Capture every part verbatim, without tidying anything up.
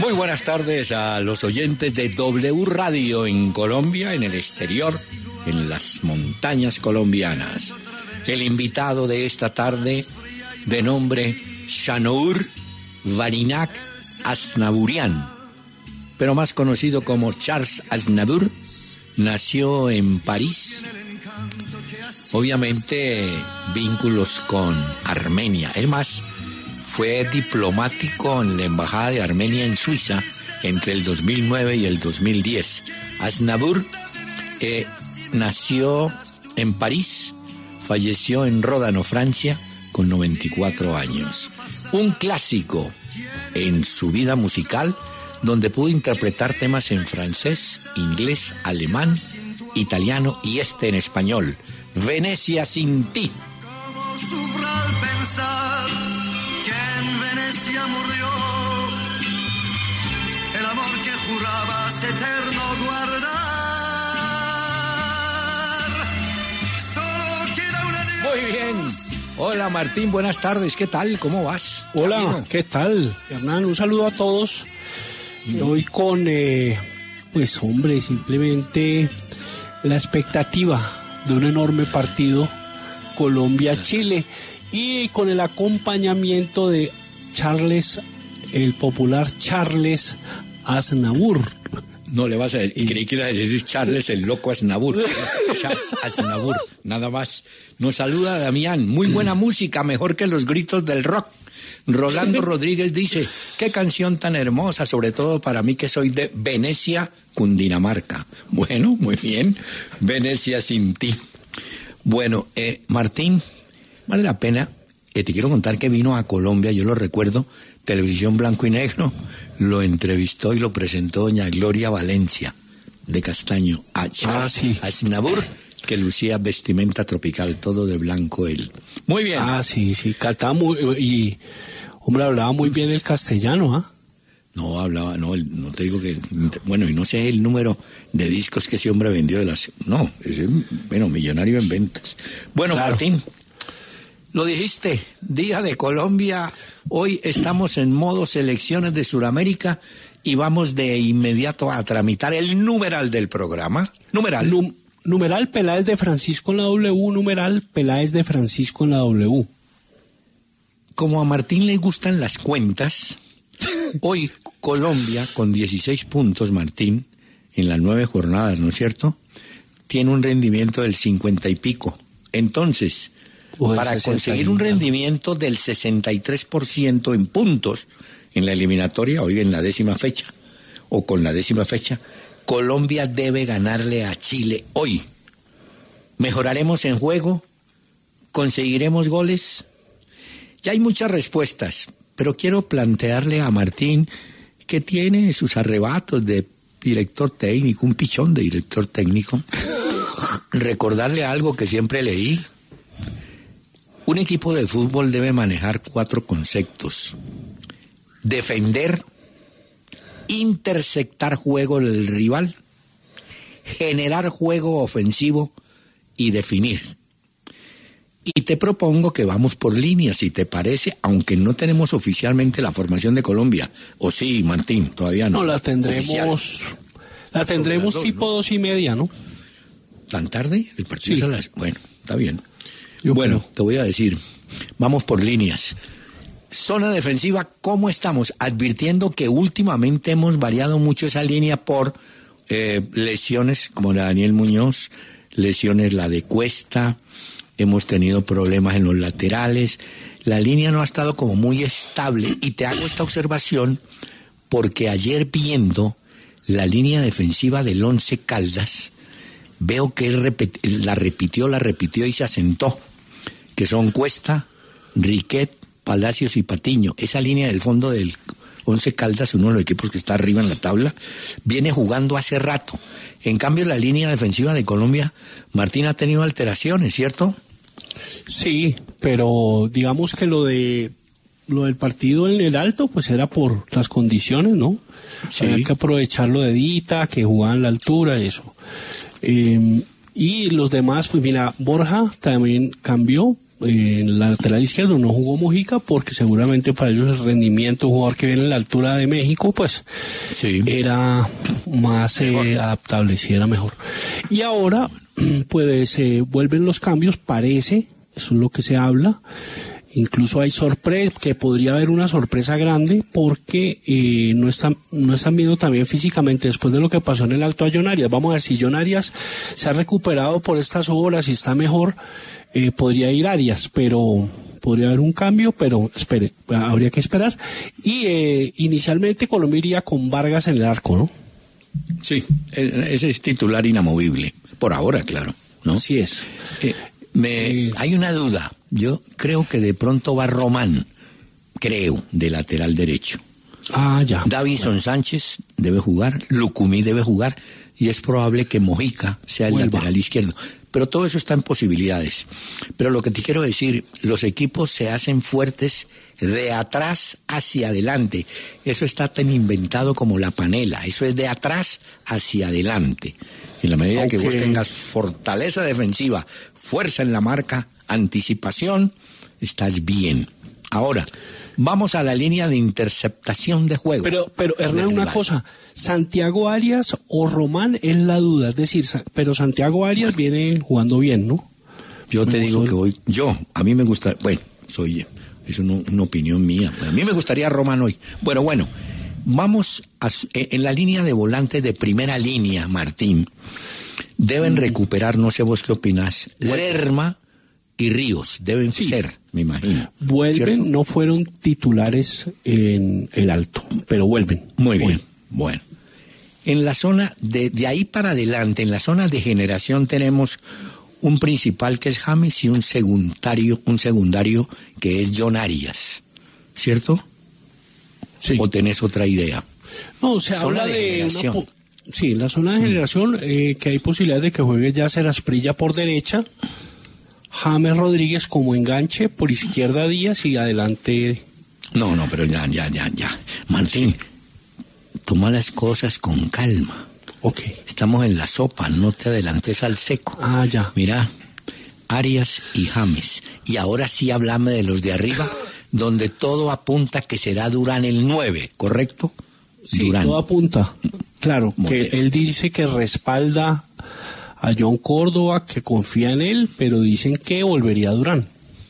Muy buenas tardes a los oyentes de W Radio en Colombia, en el exterior, en las montañas colombianas. El invitado de esta tarde, de nombre Shanour Varinac Aznavourian, pero más conocido como Charles Aznavour, nació en París. Obviamente, vínculos con Armenia. Es más, fue diplomático en la Embajada de Armenia en Suiza entre el dos mil nueve y el dos mil diez. Aznavour eh, nació en París, falleció en Ródano, Francia, con noventa y cuatro años. Un clásico en su vida musical, donde pudo interpretar temas en francés, inglés, alemán, italiano y este en español. Venecia sin ti. Como sufro al pensar que en Venecia murió el amor que jurabas eterno guardar. Solo queda un adiós. Muy bien. Hola Martín, buenas tardes. ¿Qué tal? ¿Cómo vas? Hola, Camino. ¿qué tal, Hernán? Un saludo a todos. Y hoy con, eh, pues hombre, simplemente la expectativa de un enorme partido Colombia-Chile y con el acompañamiento de Charles, el popular Charles Aznavour. No le vas a decir, y creí que iba a decir Charles el loco Aznavour. Charles Aznavour, nada más. Nos saluda Damián, muy buena música, mejor que los gritos del rock. Rolando Rodríguez dice, qué canción tan hermosa, sobre todo para mí que soy de Venecia, Cundinamarca. Bueno, muy bien, Venecia sin ti. Bueno, eh, Martín, vale la pena, eh, te quiero contar que vino a Colombia, yo lo recuerdo, televisión blanco y negro, lo entrevistó y lo presentó doña Gloria Valencia, de Castaño, a Charles Ah, sí. Aznavour, que lucía vestimenta tropical, todo de blanco él. Muy bien. Ah, sí, sí, cantaba muy, y, hombre, hablaba muy bien el castellano, ¿ah? No, hablaba, no, no te digo que, bueno, y no sé el número de discos que ese hombre vendió de las, no, ese, bueno, millonario en ventas. Bueno, Claro. Martín, lo dijiste, Día de Colombia, hoy estamos en modo selecciones de Sudamérica y vamos de inmediato a tramitar el numeral del programa. Numeral. Num- numeral Peláez de Francisco en la W, numeral Peláez de Francisco en la W. Como a Martín le gustan las cuentas, hoy Colombia, con dieciséis puntos, Martín, en las nueve jornadas, ¿no es cierto?, tiene un rendimiento del cincuenta y pico. Entonces, O del para sesenta conseguir y un algo. rendimiento del sesenta y tres por ciento en puntos en la eliminatoria, hoy en la décima fecha, o con la décima fecha, Colombia debe ganarle a Chile hoy. ¿Mejoraremos en juego? ¿Conseguiremos goles? Ya hay muchas respuestas, pero quiero plantearle a Martín, que tiene sus arrebatos de director técnico, un pichón de director técnico, recordarle algo que siempre leí. Un equipo de fútbol debe manejar cuatro conceptos: defender, interceptar juego del rival, generar juego ofensivo y definir. Y te propongo que vamos por líneas, si te parece, aunque no tenemos oficialmente la formación de Colombia. ¿O sí, Martín? Todavía no. No, la tendremos, Oficial. la tendremos dos, tipo ¿no? dos y media, ¿no? ¿Tan tarde? El partido Sí. es a las... Bueno, está bien. Yo bueno, creo. te voy a decir, vamos por líneas. Zona defensiva, ¿cómo estamos? Advirtiendo que últimamente hemos variado mucho esa línea por eh, lesiones como la de Daniel Muñoz, lesiones la de Cuesta, hemos tenido problemas en los laterales, la línea no ha estado como muy estable, y te hago esta observación porque ayer viendo la línea defensiva del Once Caldas, veo que él repet- la repitió, la repitió y se asentó, que son Cuesta, Riquet, Palacios y Patiño. Esa línea del fondo del Once Caldas, uno de los equipos que está arriba en la tabla, viene jugando hace rato. En cambio, la línea defensiva de Colombia, Martín, ha tenido alteraciones, ¿cierto? Sí, pero digamos que lo de lo del partido en el Alto, pues era por las condiciones, ¿no? Sí. Había que aprovecharlo de Dita, que jugaba en la altura, eso. Eh, y los demás, pues mira, Borja también cambió, en la lateral izquierdo no jugó Mojica porque seguramente para ellos el rendimiento, un jugador que viene en la altura de México, pues sí, era más eh, adaptable, sí, era mejor. Y ahora, pues se eh, vuelven los cambios, parece, eso es lo que se habla. Incluso hay sorpresa, que podría haber una sorpresa grande porque eh, no están no están viendo también físicamente después de lo que pasó en el Alto a John Arias. Vamos a ver si John Arias se ha recuperado por estas horas y está mejor, eh, podría ir Arias, pero podría haber un cambio, pero espere, habría que esperar. Y eh, inicialmente Colombia iría con Vargas en el arco, ¿no? Sí, ese es titular inamovible, por ahora, claro, ¿no? Así es. Eh, me, eh, hay una duda. Yo creo que de pronto va Román, creo, de lateral derecho. Ah, ya. Davinson bueno. Sánchez debe jugar, Lucumí debe jugar, y es probable que Mojica sea el Vuelva. lateral izquierdo. Pero todo eso está en posibilidades. Pero lo que te quiero decir, los equipos se hacen fuertes de atrás hacia adelante. Eso está tan inventado como la panela. Eso es de atrás hacia adelante. En la medida okay. que vos tengas fortaleza defensiva, fuerza en la marca, anticipación, estás bien. Ahora, vamos a la línea de interceptación de juego. Pero, pero Hernán, una cosa, Santiago Arias o Román es la duda, es decir, pero Santiago Arias viene jugando bien, ¿no? Yo te digo que voy, yo, a mí me gusta, bueno, soy, es una, una opinión mía, a mí me gustaría Román hoy. Bueno, bueno, vamos a, en la línea de volantes de primera línea, Martín, deben mm. recuperar, no sé vos qué opinás, Lerma y Ríos, deben sí. ser, me imagino. Vuelven, ¿cierto? No fueron titulares en el Alto, pero vuelven. Muy bien, vuelven. Bueno. En la zona, de, de ahí para adelante, en la zona de generación tenemos un principal que es James y un secundario, un secundario que es John Arias, ¿cierto? Sí. ¿O tenés otra idea? No, se habla de, de una po- sí, la zona de generación, mm. eh, que hay posibilidad de que juegue ya Asprilla por derecha, James Rodríguez como enganche, por izquierda Díaz y adelante. No, no, pero ya, ya, ya, ya. Martín, toma las cosas con calma. Ok. Estamos en la sopa, no te adelantes al seco. Ah, ya. Mira, Arias y James. Y ahora sí háblame de los de arriba, donde todo apunta que será Durán el nueve, ¿correcto? Sí, Durán. Todo apunta. Claro, Muy que bien. Él dice que respalda a John Córdoba, que confía en él, pero dicen que volvería a Durán.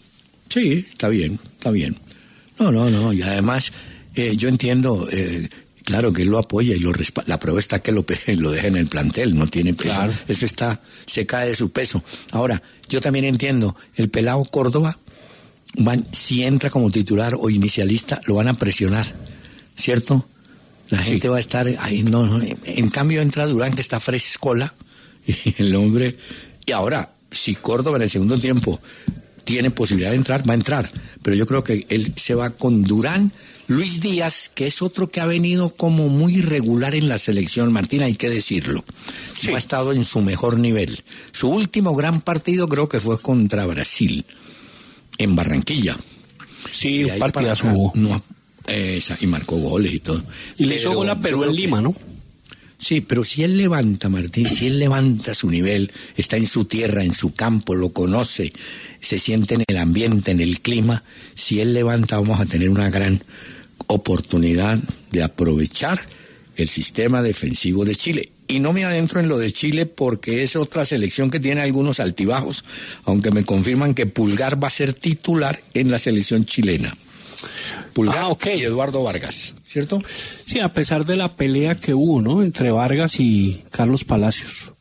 Sí, está bien, está bien. No, no, no, y además eh, yo entiendo, eh, claro que él lo apoya y lo respalda. La prueba está que lo, lo deja en el plantel, no tiene peso. Claro. Eso está, se cae de su peso. Ahora, yo también entiendo, el pelado Córdoba, van, si entra como titular o inicialista, lo van a presionar, ¿cierto? La gente sí. va a estar ahí, no, no, en cambio entra Durán, que está frescola, y el hombre, y ahora, si Córdoba en el segundo tiempo tiene posibilidad de entrar, va a entrar, pero yo creo que él se va con Durán, Luis Díaz, que es otro que ha venido como muy irregular en la selección, Martín, hay que decirlo, sí. no ha estado en su mejor nivel. Su último gran partido creo que fue contra Brasil, en Barranquilla. Sí, un partidazo hubo. No, esa, y marcó goles y todo. Y le hizo gol a Perú en Lima, ¿no? Sí, pero si él levanta, Martín, si él levanta su nivel, está en su tierra, en su campo, lo conoce, se siente en el ambiente, en el clima, si él levanta vamos a tener una gran oportunidad de aprovechar el sistema defensivo de Chile. Y no me adentro en lo de Chile porque es otra selección que tiene algunos altibajos, aunque me confirman que Pulgar va a ser titular en la selección chilena. Pulgar ah, okay. y Eduardo Vargas, ¿cierto? Sí, a pesar de la pelea que hubo, ¿no? Entre Vargas y Carlos Palacios.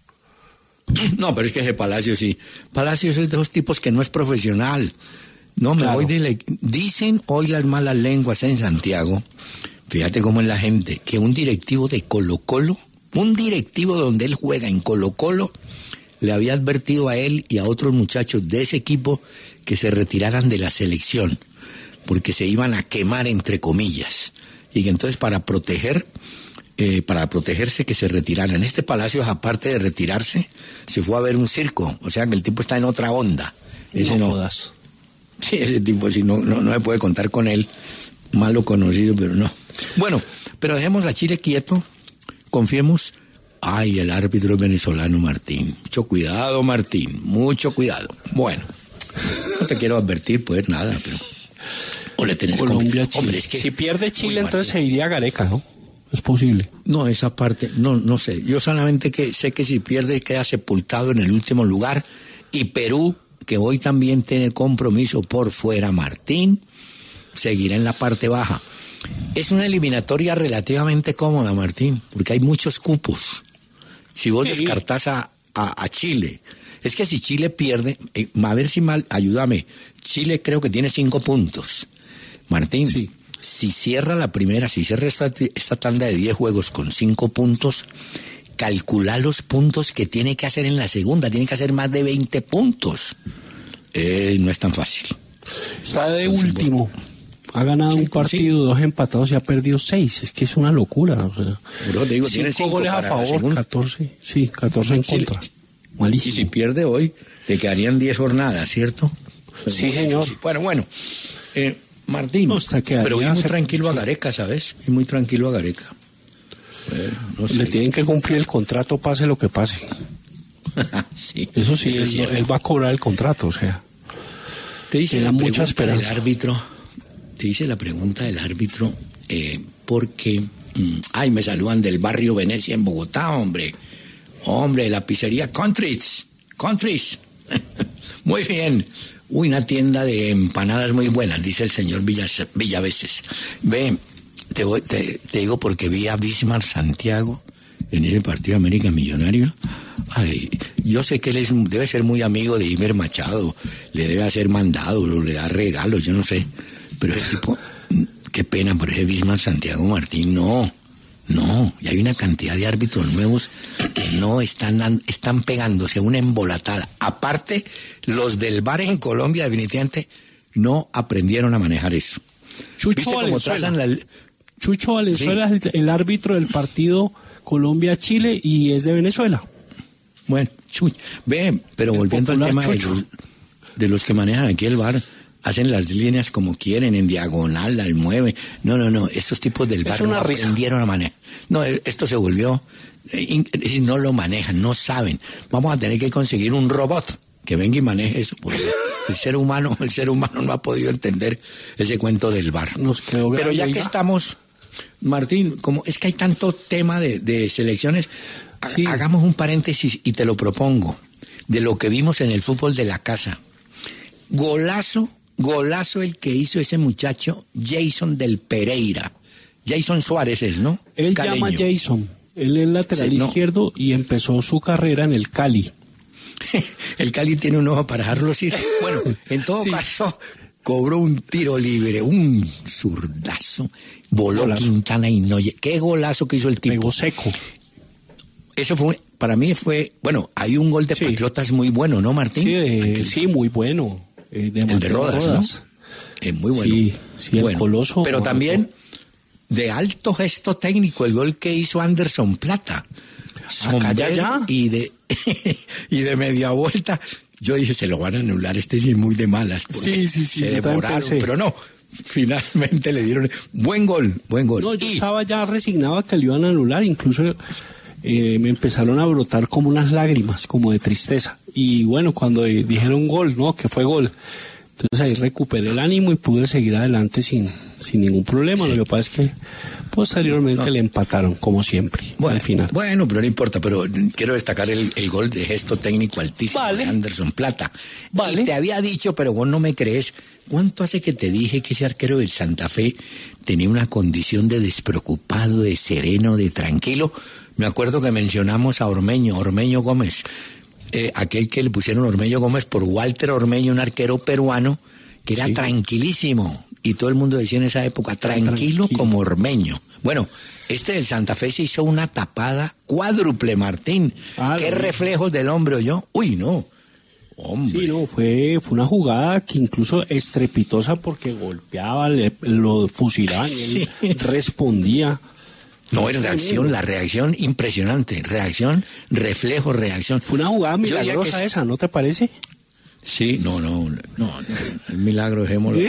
No, pero es que ese Palacios sí. Palacios es de esos tipos que no es profesional. No, me claro. voy de... Le... Dicen hoy las malas lenguas en Santiago, fíjate cómo es la gente, que un directivo de Colo-Colo, un directivo donde él juega en Colo-Colo, le había advertido a él y a otros muchachos de ese equipo que se retiraran de la selección, porque se iban a quemar, entre comillas, y que entonces para proteger, eh, para protegerse que se retiraran. Este Palacios, aparte de retirarse, se fue a ver un circo, o sea que el tipo está en otra onda. Ese no, no. Sí, ese tipo sí, no, no, no se puede contar con él, malo conocido, pero no. Bueno, pero dejemos a Chile quieto, confiemos. Ay, el árbitro venezolano Martín, mucho cuidado Martín, mucho cuidado. Bueno. te quiero advertir, pues nada, pero... O le tenés Colombia, conf... Chile. Hombre, es que... Si pierde Chile, Uy, entonces Martín. se iría a Gareca, ¿no? Es posible. No, esa parte, no, no sé. Yo solamente que sé que si pierde queda sepultado en el último lugar. Y Perú, que hoy también tiene compromiso por fuera, Martín, seguirá en la parte baja. Es una eliminatoria relativamente cómoda, Martín, porque hay muchos cupos. Si vos Sí. descartás a, a, a Chile, es que si Chile pierde, eh, a ver si mal, ayúdame, Chile creo que tiene cinco puntos. Martín, Sí. si cierra la primera, si cierra esta, esta tanda de diez juegos con cinco puntos, calcula los puntos que tiene que hacer en la segunda, tiene que hacer más de veinte puntos. Eh, no es tan fácil. Está de Entonces, último. Ha ganado Sí, un partido, dos empatados y ha perdido seis. Es que es una locura. O sea, Bro, te digo, tiene cinco cinco goles a para la favor, segunda. catorce. Sí, catorce en Sí, contra. Y Malísimo. si pierde hoy, le quedarían diez jornadas, ¿cierto? Sí, señor. Bueno, bueno. Eh, Martín, No, está quedaría pero vi muy hace- tranquilo a Gareca, ¿sabes? Vi muy tranquilo a Gareca. Eh, no sé. Le tienen que cumplir el contrato, pase lo que pase. Sí, Eso sí, es él, cierto. él va a cobrar el contrato, o sea. Te dice Tiene la mucha pregunta del esperanza. árbitro, te dice la pregunta del árbitro, eh, porque, mm, ay, me saludan del barrio Venecia en Bogotá, hombre. Hombre, la pizzería Countries, Countries. Muy bien. Uy, una tienda de empanadas muy buenas, dice el señor Villas, Villaveses. Ve, te, voy- te, te digo porque vi a Bismarck Santiago en ese partido América Millonario. Ay, yo sé que él es, debe ser muy amigo de Imer Machado, le debe hacer mandado, le da regalos, yo no sé. Pero ese tipo, qué pena por ese Bismarck Santiago Martín, no. No, y hay una cantidad de árbitros nuevos que no están dan- están pegándose una embolatada. Aparte, los del V A R en Colombia definitivamente no aprendieron a manejar eso. Chucho ¿Viste cómo Valenzuela. trazan la... Chucho Valenzuela es el, el árbitro del partido Colombia-Chile y es de Venezuela. Bueno, chuy, ve, pero El volviendo al popular tema de Chucho. los, de los que manejan aquí el V A R, hacen las líneas como quieren, en diagonal, las mueven. No, no, no, estos tipos del V A Es R no una risa. aprendieron a manejar. No, eh, esto se volvió, eh, in- eh, no lo manejan, no saben. Vamos a tener que conseguir un robot que venga y maneje eso, porque el ser humano, el ser humano no ha podido entender ese cuento del V A R. Nos quedó Pero grande, ya que oiga. estamos, Martín, como es que hay tanto tema de, de selecciones, ha- Sí. hagamos un paréntesis y te lo propongo, de lo que vimos en el fútbol de la casa. Golazo, golazo el que hizo ese muchacho Jason del Pereira. Jason Suárez es, ¿no? Él Caleño. llama Jason. Él es lateral Sí, no. izquierdo y empezó su carrera en el Cali. El Cali tiene un ojo para dejarlos ir. Bueno, en todo Sí. caso, cobró un tiro libre, un zurdazo, voló Golazo. Quintana y no... lle- Qué golazo que hizo el tipo. Pegó seco. Eso fue, para mí fue, bueno, hay un gol de Sí. Patriotas muy bueno, ¿no, Martín? Sí, de- Aquel- sí, muy bueno. Eh, de el de Mateo Rodas, Rodas. ¿no? Es muy bueno. Sí, sí, el Bueno, Coloso. Pero también de alto gesto técnico el gol que hizo Anderson Plata. Sombrero ya. y de y de media vuelta. Yo dije, se lo van a anular, este sí es muy de malas. porque Sí, sí, sí, Se yo también demoraron, pensé. pero no. Finalmente le dieron buen gol, buen gol. No, yo Y- estaba ya resignado a que le iban a anular, incluso eh, me empezaron a brotar como unas lágrimas, como de tristeza. Y bueno, cuando eh, dijeron gol, no, que fue gol. Entonces ahí recuperé el ánimo y pude seguir adelante sin, sin ningún problema. Sí. Lo que pasa es que posteriormente No. le empataron, como siempre, Bueno, al final. bueno, pero no importa, pero quiero destacar el, el gol de gesto técnico altísimo Vale. de Anderson Plata. Vale. Y te había dicho, pero vos no me crees, ¿cuánto hace que te dije que ese arquero del Santa Fe tenía una condición de despreocupado, de sereno, de tranquilo? Me acuerdo que mencionamos a Ormeño, Ormeño Gómez, eh, aquel que le pusieron Ormeño Gómez por Walter Ormeño, un arquero peruano, que era Sí. tranquilísimo. Y todo el mundo decía en esa época, tranquilo, Tranquilo. como Ormeño. Bueno, este del Santa Fe se hizo una tapada cuádruple, Martín. Ah, Qué lo vi. reflejos del hombre, ¿oyó? Uy, no. Hombre. Sí, no, fue, fue una jugada que incluso estrepitosa porque golpeaba, le- lo fusilaban y él Sí. respondía. No, es reacción, la reacción impresionante. Reacción, reflejo, reacción. Fue una jugada Yo diría milagrosa que- esa, ¿no te parece? Sí, no, no, no, no, el milagro dejémoslo.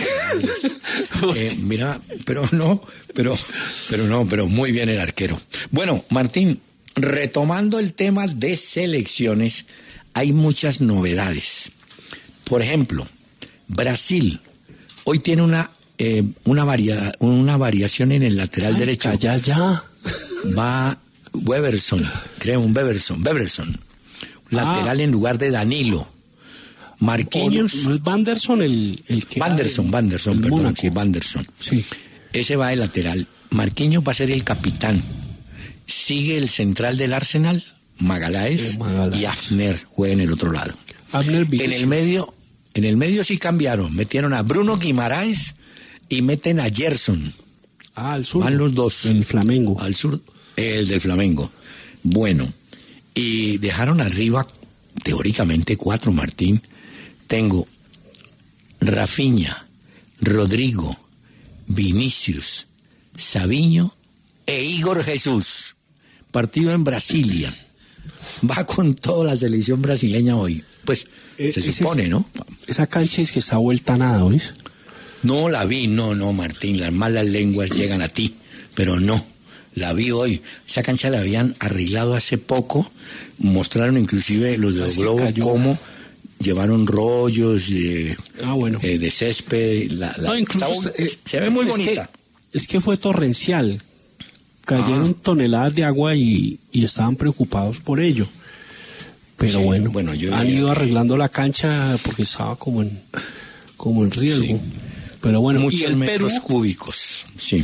eh, mira, pero no, pero, pero no, pero muy bien el arquero. Bueno, Martín, retomando el tema de selecciones, hay muchas novedades. Por ejemplo, Brasil hoy tiene una eh, una, varia, una variación en el lateral Ay, derecho. Ya, ya. Va Weberson, creo, un Weberson, Weberson. Lateral ah. en lugar de Danilo. Marquinhos. No, no es Vanderson el, el que. Vanderson, Vanderson, el perdón, Mónaco. sí, Vanderson. Sí. Ese va de lateral. Marquinhos va a ser el capitán. Sigue el central del Arsenal, Magaláes, Magaláes. y Afner juega en el otro lado. Afner en el medio, en el medio sí cambiaron. Metieron a Bruno Guimaraes y meten a Gerson. Ah, al sur. Van los dos. El Flamengo. Al sur, el del Flamengo. Bueno, y dejaron arriba, teóricamente, cuatro, Martín. Tengo Rafinha, Rodrigo, Vinicius, Savinho e Igor Jesús. Partido en Brasilia. Va con toda la selección brasileña hoy. Pues eh, se supone, es, ¿no? Esa cancha es que está vuelta a nada, ¿oís? No la vi, no, no, Martín. Las malas lenguas llegan a ti, pero no. La vi hoy. Esa cancha la habían arreglado hace poco. Mostraron inclusive los de Globo cómo llevaron rollos de, ah, bueno. eh, de césped. La, la, no, incluso, está, eh, se ve muy es bonita. Que, es que fue torrencial. Cayeron ah. toneladas de agua y, y estaban preocupados por ello. Pero sí, bueno, bueno yo han ido que... arreglando la cancha porque estaba como en, como en riesgo. Sí. Pero bueno, muchos ¿y el metros Perú? cúbicos, sí.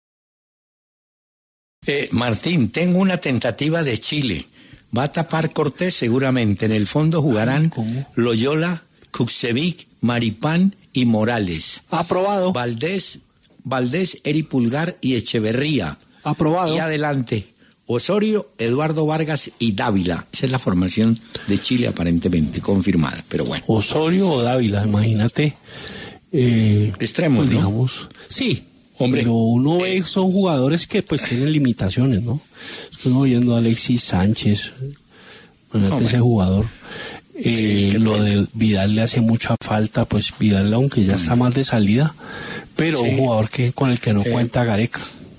Eh, Martín, tengo una tentativa de Chile. Va a tapar Cortés seguramente. En el fondo jugarán ¿Cómo? Loyola, Kuxevic, Maripán y Morales. Aprobado. Valdés, Valdés, Eri Pulgar y Echeverría. Aprobado. Y adelante, Osorio, Eduardo Vargas y Dávila. Esa es la formación de Chile aparentemente confirmada, pero bueno. Osorio o Dávila, imagínate. Eh, Extremos, pues, ¿no? Digamos, sí. Hombre, pero uno ve eh, son jugadores que pues tienen limitaciones, ¿no? Estoy viendo a Alexis Sánchez, no, ese jugador. Eh, sí, lo de Vidal le hace mucha falta, pues Vidal aunque ya está más de salida, pero sí. un jugador que con el que no eh, cuenta Gareca.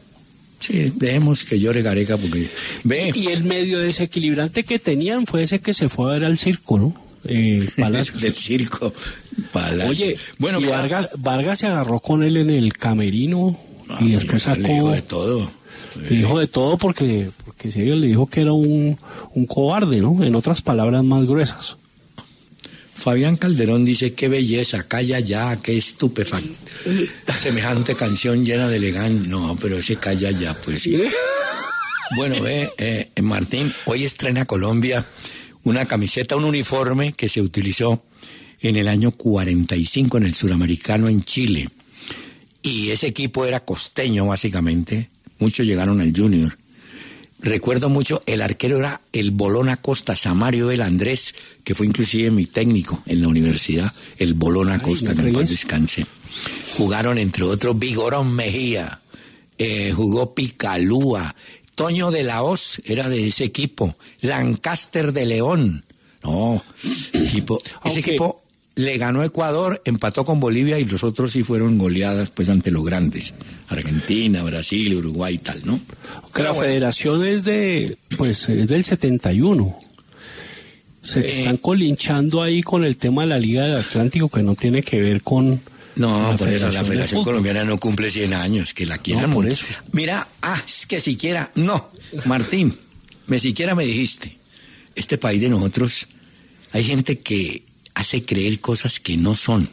Sí, dejemos que llore Gareca porque ve. Y el medio desequilibrante que tenían fue ese que se fue a ver al circo, ¿no? Eh, Palacios. Del circo. Palacios. Oye, bueno, y Vargas, Vargas se agarró con él en el camerino ah, y después sacó. Le dijo de todo. Le dijo de todo porque, porque si ellos le dijo que era un, un cobarde, ¿no? En otras palabras más gruesas. Fabián Calderón dice, qué belleza, calla ya, qué estupefacto. Semejante canción llena de elegancia. No, pero ese calla ya, pues sí. Bueno, ve, eh, Martín, hoy estrena Colombia una camiseta, un uniforme que se utilizó en el año cuarenta y cinco en el Suramericano en Chile. Y ese equipo era costeño, básicamente. Muchos llegaron al Junior. Recuerdo mucho, el arquero era el Bolón Acosta, Samario del Andrés, que fue inclusive mi técnico en la universidad, el Bolón Acosta, que en paz descanse. Jugaron, entre otros, Vigorón Mejía, eh, jugó Picalúa, Toño de la Hoz era de ese equipo, Lancaster de León. No, equipo, ese equipo le ganó a Ecuador, empató con Bolivia y los otros sí fueron goleadas pues ante los grandes. Argentina, Brasil, Uruguay y tal, ¿no? Que la bueno. federación es de, pues, es del setenta y uno. Se eh, están colinchando ahí con el tema de la Liga del Atlántico que no tiene que ver con... No, por eso la Federación Colombiana no cumple cien años, que la quieran. No, por eso. Mira, ah, es que siquiera, no, Martín, me siquiera me dijiste, este país de nosotros, hay gente que hace creer cosas que no son,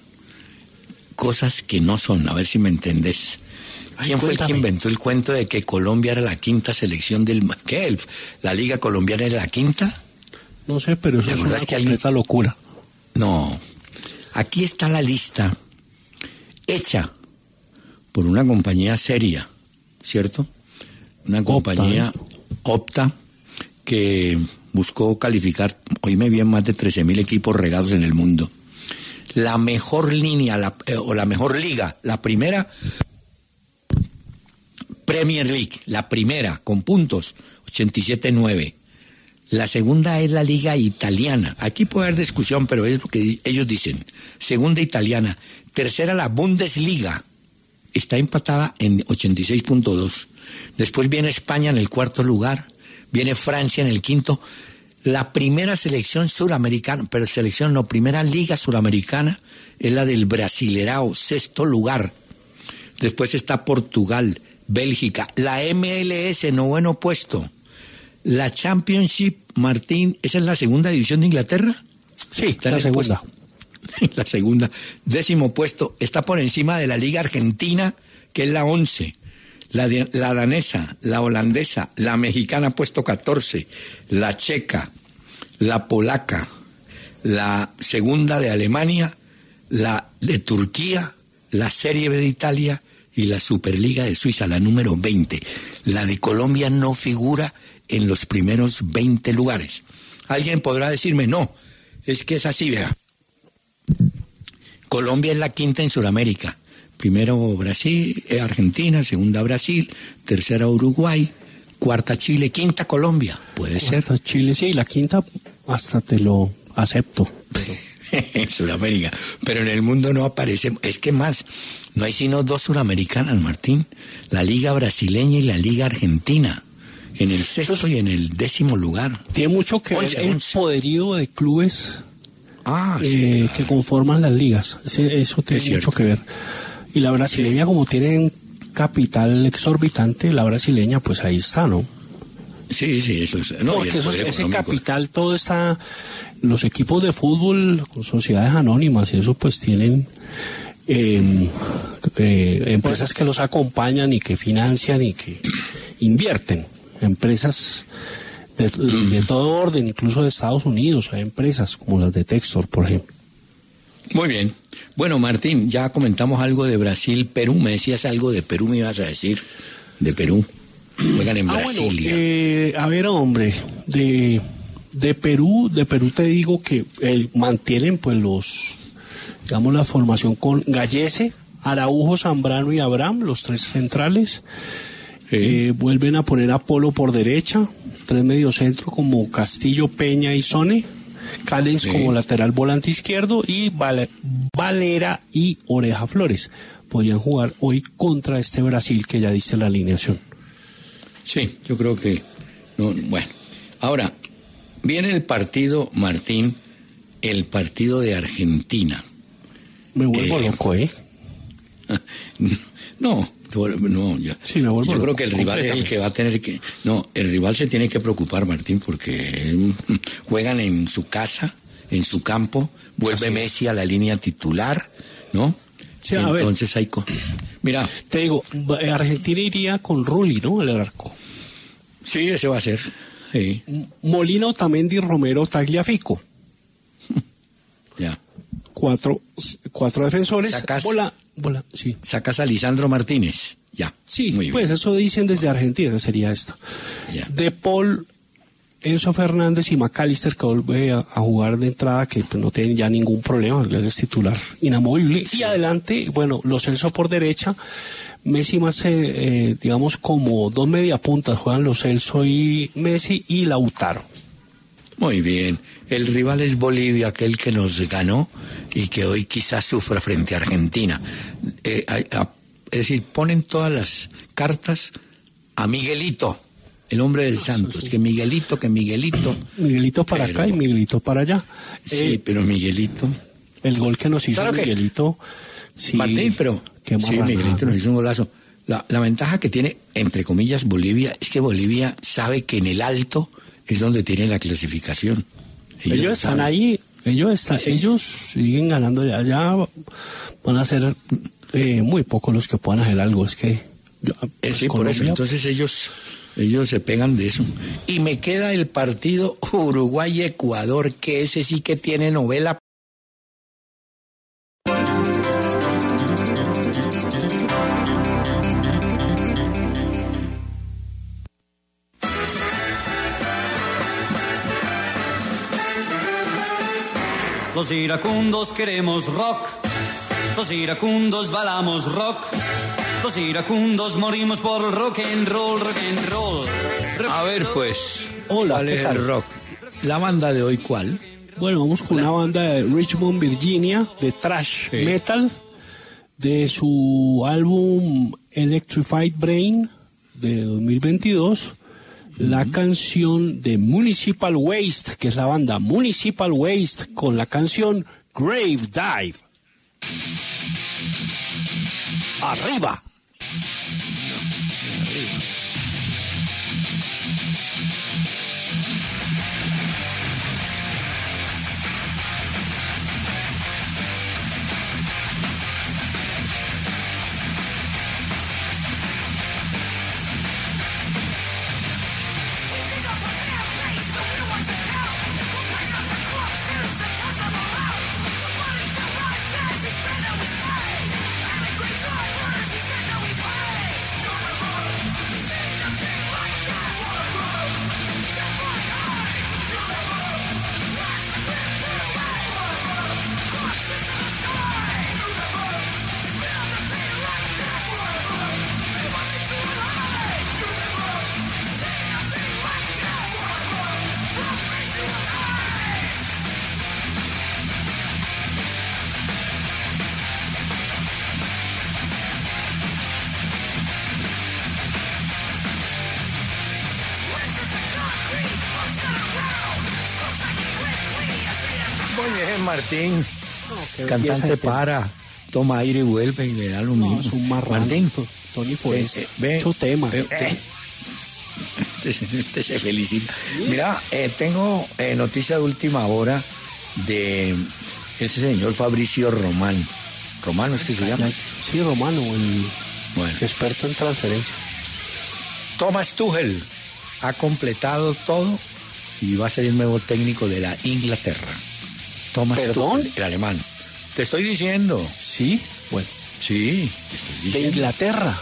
cosas que no son, a ver si me entendés. ¿Quién Ay, fue el que inventó el cuento de que Colombia era la quinta selección del... ¿Qué? ¿La Liga Colombiana era la quinta? No sé, pero eso es una completa alguien... locura. No, aquí está la lista hecha por una compañía seria, ¿cierto? Una compañía Opta, Opta que buscó calificar, oíme bien, más de trece mil equipos regados en el mundo. La mejor línea, la, eh, o la mejor liga, la primera... Premier League, la primera, con puntos, ochenta y siete nueve. La segunda es la Liga Italiana. Aquí puede haber discusión, pero es lo que ellos dicen. Segunda italiana. Tercera, la Bundesliga. Está empatada en ochenta y seis punto dos. Después viene España en el cuarto lugar. Viene Francia en el quinto. La primera selección suramericana, pero selección no, primera Liga Suramericana es la del Brasilerao, sexto lugar. Después está Portugal, Bélgica, la M L S, noveno puesto. La Championship, Martín, ¿esa es la segunda división de Inglaterra? Sí, está la segunda. Puesto, la segunda, décimo puesto, está por encima de la Liga Argentina, que es la once. La, de, la danesa, la holandesa, la mexicana puesto catorce, la checa, la polaca, la segunda de Alemania, la de Turquía, la Serie B de Italia y la Superliga de Suiza, la número veinte. La de Colombia no figura en los primeros veinte lugares. Alguien podrá decirme, no, es que es así, vea. Colombia es la quinta en Sudamérica. Primero Brasil, eh, Argentina, segunda Brasil, tercera Uruguay, cuarta Chile, quinta Colombia. Puede cuarta ser. Chile, sí, la quinta hasta te lo acepto. Pero... en Sudamérica. Pero en el mundo no aparece. Es que más, no hay sino dos suramericanas, Martín. La Liga Brasileña y la Liga Argentina. En el sexto y en el décimo lugar. Tiene mucho que once, ver el once. poderío de clubes Ah, eh, sí, claro. que conforman las ligas. Ese- Eso tiene Es cierto. mucho que ver. Y la brasileña, como tienen capital exorbitante, la brasileña, pues ahí está, ¿no? Sí, sí, eso es. No, y Porque el eso- poder ese económico. capital, todo está... Los equipos de fútbol, sociedades anónimas, y eso pues tienen eh, eh, empresas que los acompañan y que financian y que invierten. Empresas de, de todo orden, incluso de Estados Unidos. Hay empresas como las de Textor, por ejemplo. Muy bien. Bueno, Martín, ya comentamos algo de Brasil, Perú. Me decías algo de Perú, me ibas a decir. De Perú. Juegan en Ah, bueno, Brasilia. eh, a ver, hombre, de, de Perú, de Perú te digo que eh, mantienen pues los, digamos, la formación con Gallese, Araujo, Zambrano y Abraham, los tres centrales. Sí. Eh, vuelven a poner a Polo por derecha, tres mediocentros como Castillo, Peña y Sone, Callens Sí. como lateral volante izquierdo y Vale- Valera y Oreja Flores. Podrían jugar hoy contra este Brasil que ya diste la alineación. Sí, yo creo que... No, bueno, ahora, viene el partido, Martín, el partido de Argentina. Me vuelvo Eh, loco, ¿eh? No, no, yo, Sí, me vuelvo yo creo loco, que el rival es el que va a tener que... No, el rival se tiene que preocupar, Martín, porque mm, juegan en su casa, en su campo, vuelve Así. Messi a la línea titular, ¿no? Sí, a ver. Entonces hay... co- Mira, Te digo, eh, Argentina iría con Rulli, ¿no? El arco. sí, ese va a ser. Sí, Molina, Otamendi, Romero, Tagliafico. ya. Cuatro, cuatro defensores. Sacas- Bola, bola, sí. Sacas a Lisandro Martínez, ya. Sí, muy pues bien. eso dicen desde Argentina, sería esta. Ya. De Paul, Enzo Fernández y McAllister, que vuelve a, a jugar de entrada, que pues, no tienen ya ningún problema, él es titular inamovible. Y adelante, bueno, los Celso por derecha, Messi más, eh, eh, digamos, como dos mediapuntas, juegan los Celso y Messi y Lautaro. Muy bien. El rival es Bolivia, aquel que nos ganó y que hoy quizás sufra frente a Argentina. Eh, a- a- es decir, ponen todas las cartas a Miguelito, el hombre del Santos. Que Miguelito, que Miguelito. Miguelito para Pero- acá y Miguelito para allá. Sí, Eh, pero Miguelito... el gol que nos hizo Claro que- Miguelito. Sí, Martín, pero... qué Sí, marranada. Miguelito nos hizo un golazo. La, la ventaja que tiene, entre comillas, Bolivia, es que Bolivia sabe que en el alto es donde tiene la clasificación. Ellos están saben. ahí, ellos están, Sí. ellos siguen ganando ya, ya van a ser eh, muy pocos los que puedan hacer algo, es que yo, Eh, pues, sí, por eso. Colombia, Entonces ellos, ellos se pegan de eso. Y me queda el partido Uruguay-Ecuador, que ese sí que tiene novela. Los iracundos queremos rock, los iracundos balamos rock, los iracundos morimos por rock and roll, rock and roll. A ver, pues. Hola, ¿cuál ¿qué es tal? el rock? La banda de hoy, ¿cuál? Bueno, vamos con una banda de Richmond, Virginia, de thrash Sí. metal, de su álbum Electrified Brain de dos mil veintidós, la canción de Municipal Waste, que es la banda Municipal Waste, con la canción Grave Dive. Arriba. Oye, Martín, no, cantante para, toma aire y vuelve y le da lo mismo. No, es un marrano. Martín, Tony pues, eh, eh, mucho tema. Eh, eh, te se felicita. Mira, eh, tengo eh, noticia de última hora de ese señor Fabricio Román. ¿Romano es que se llama? Sí, Romano, el bueno. experto en transferencia. Thomas Tuchel ha completado todo y va a ser el nuevo técnico de la Inglaterra. Thomas ¿Perdón? Tuchel, el alemán. Te estoy diciendo. Sí, bueno. Sí, te estoy diciendo. De Inglaterra.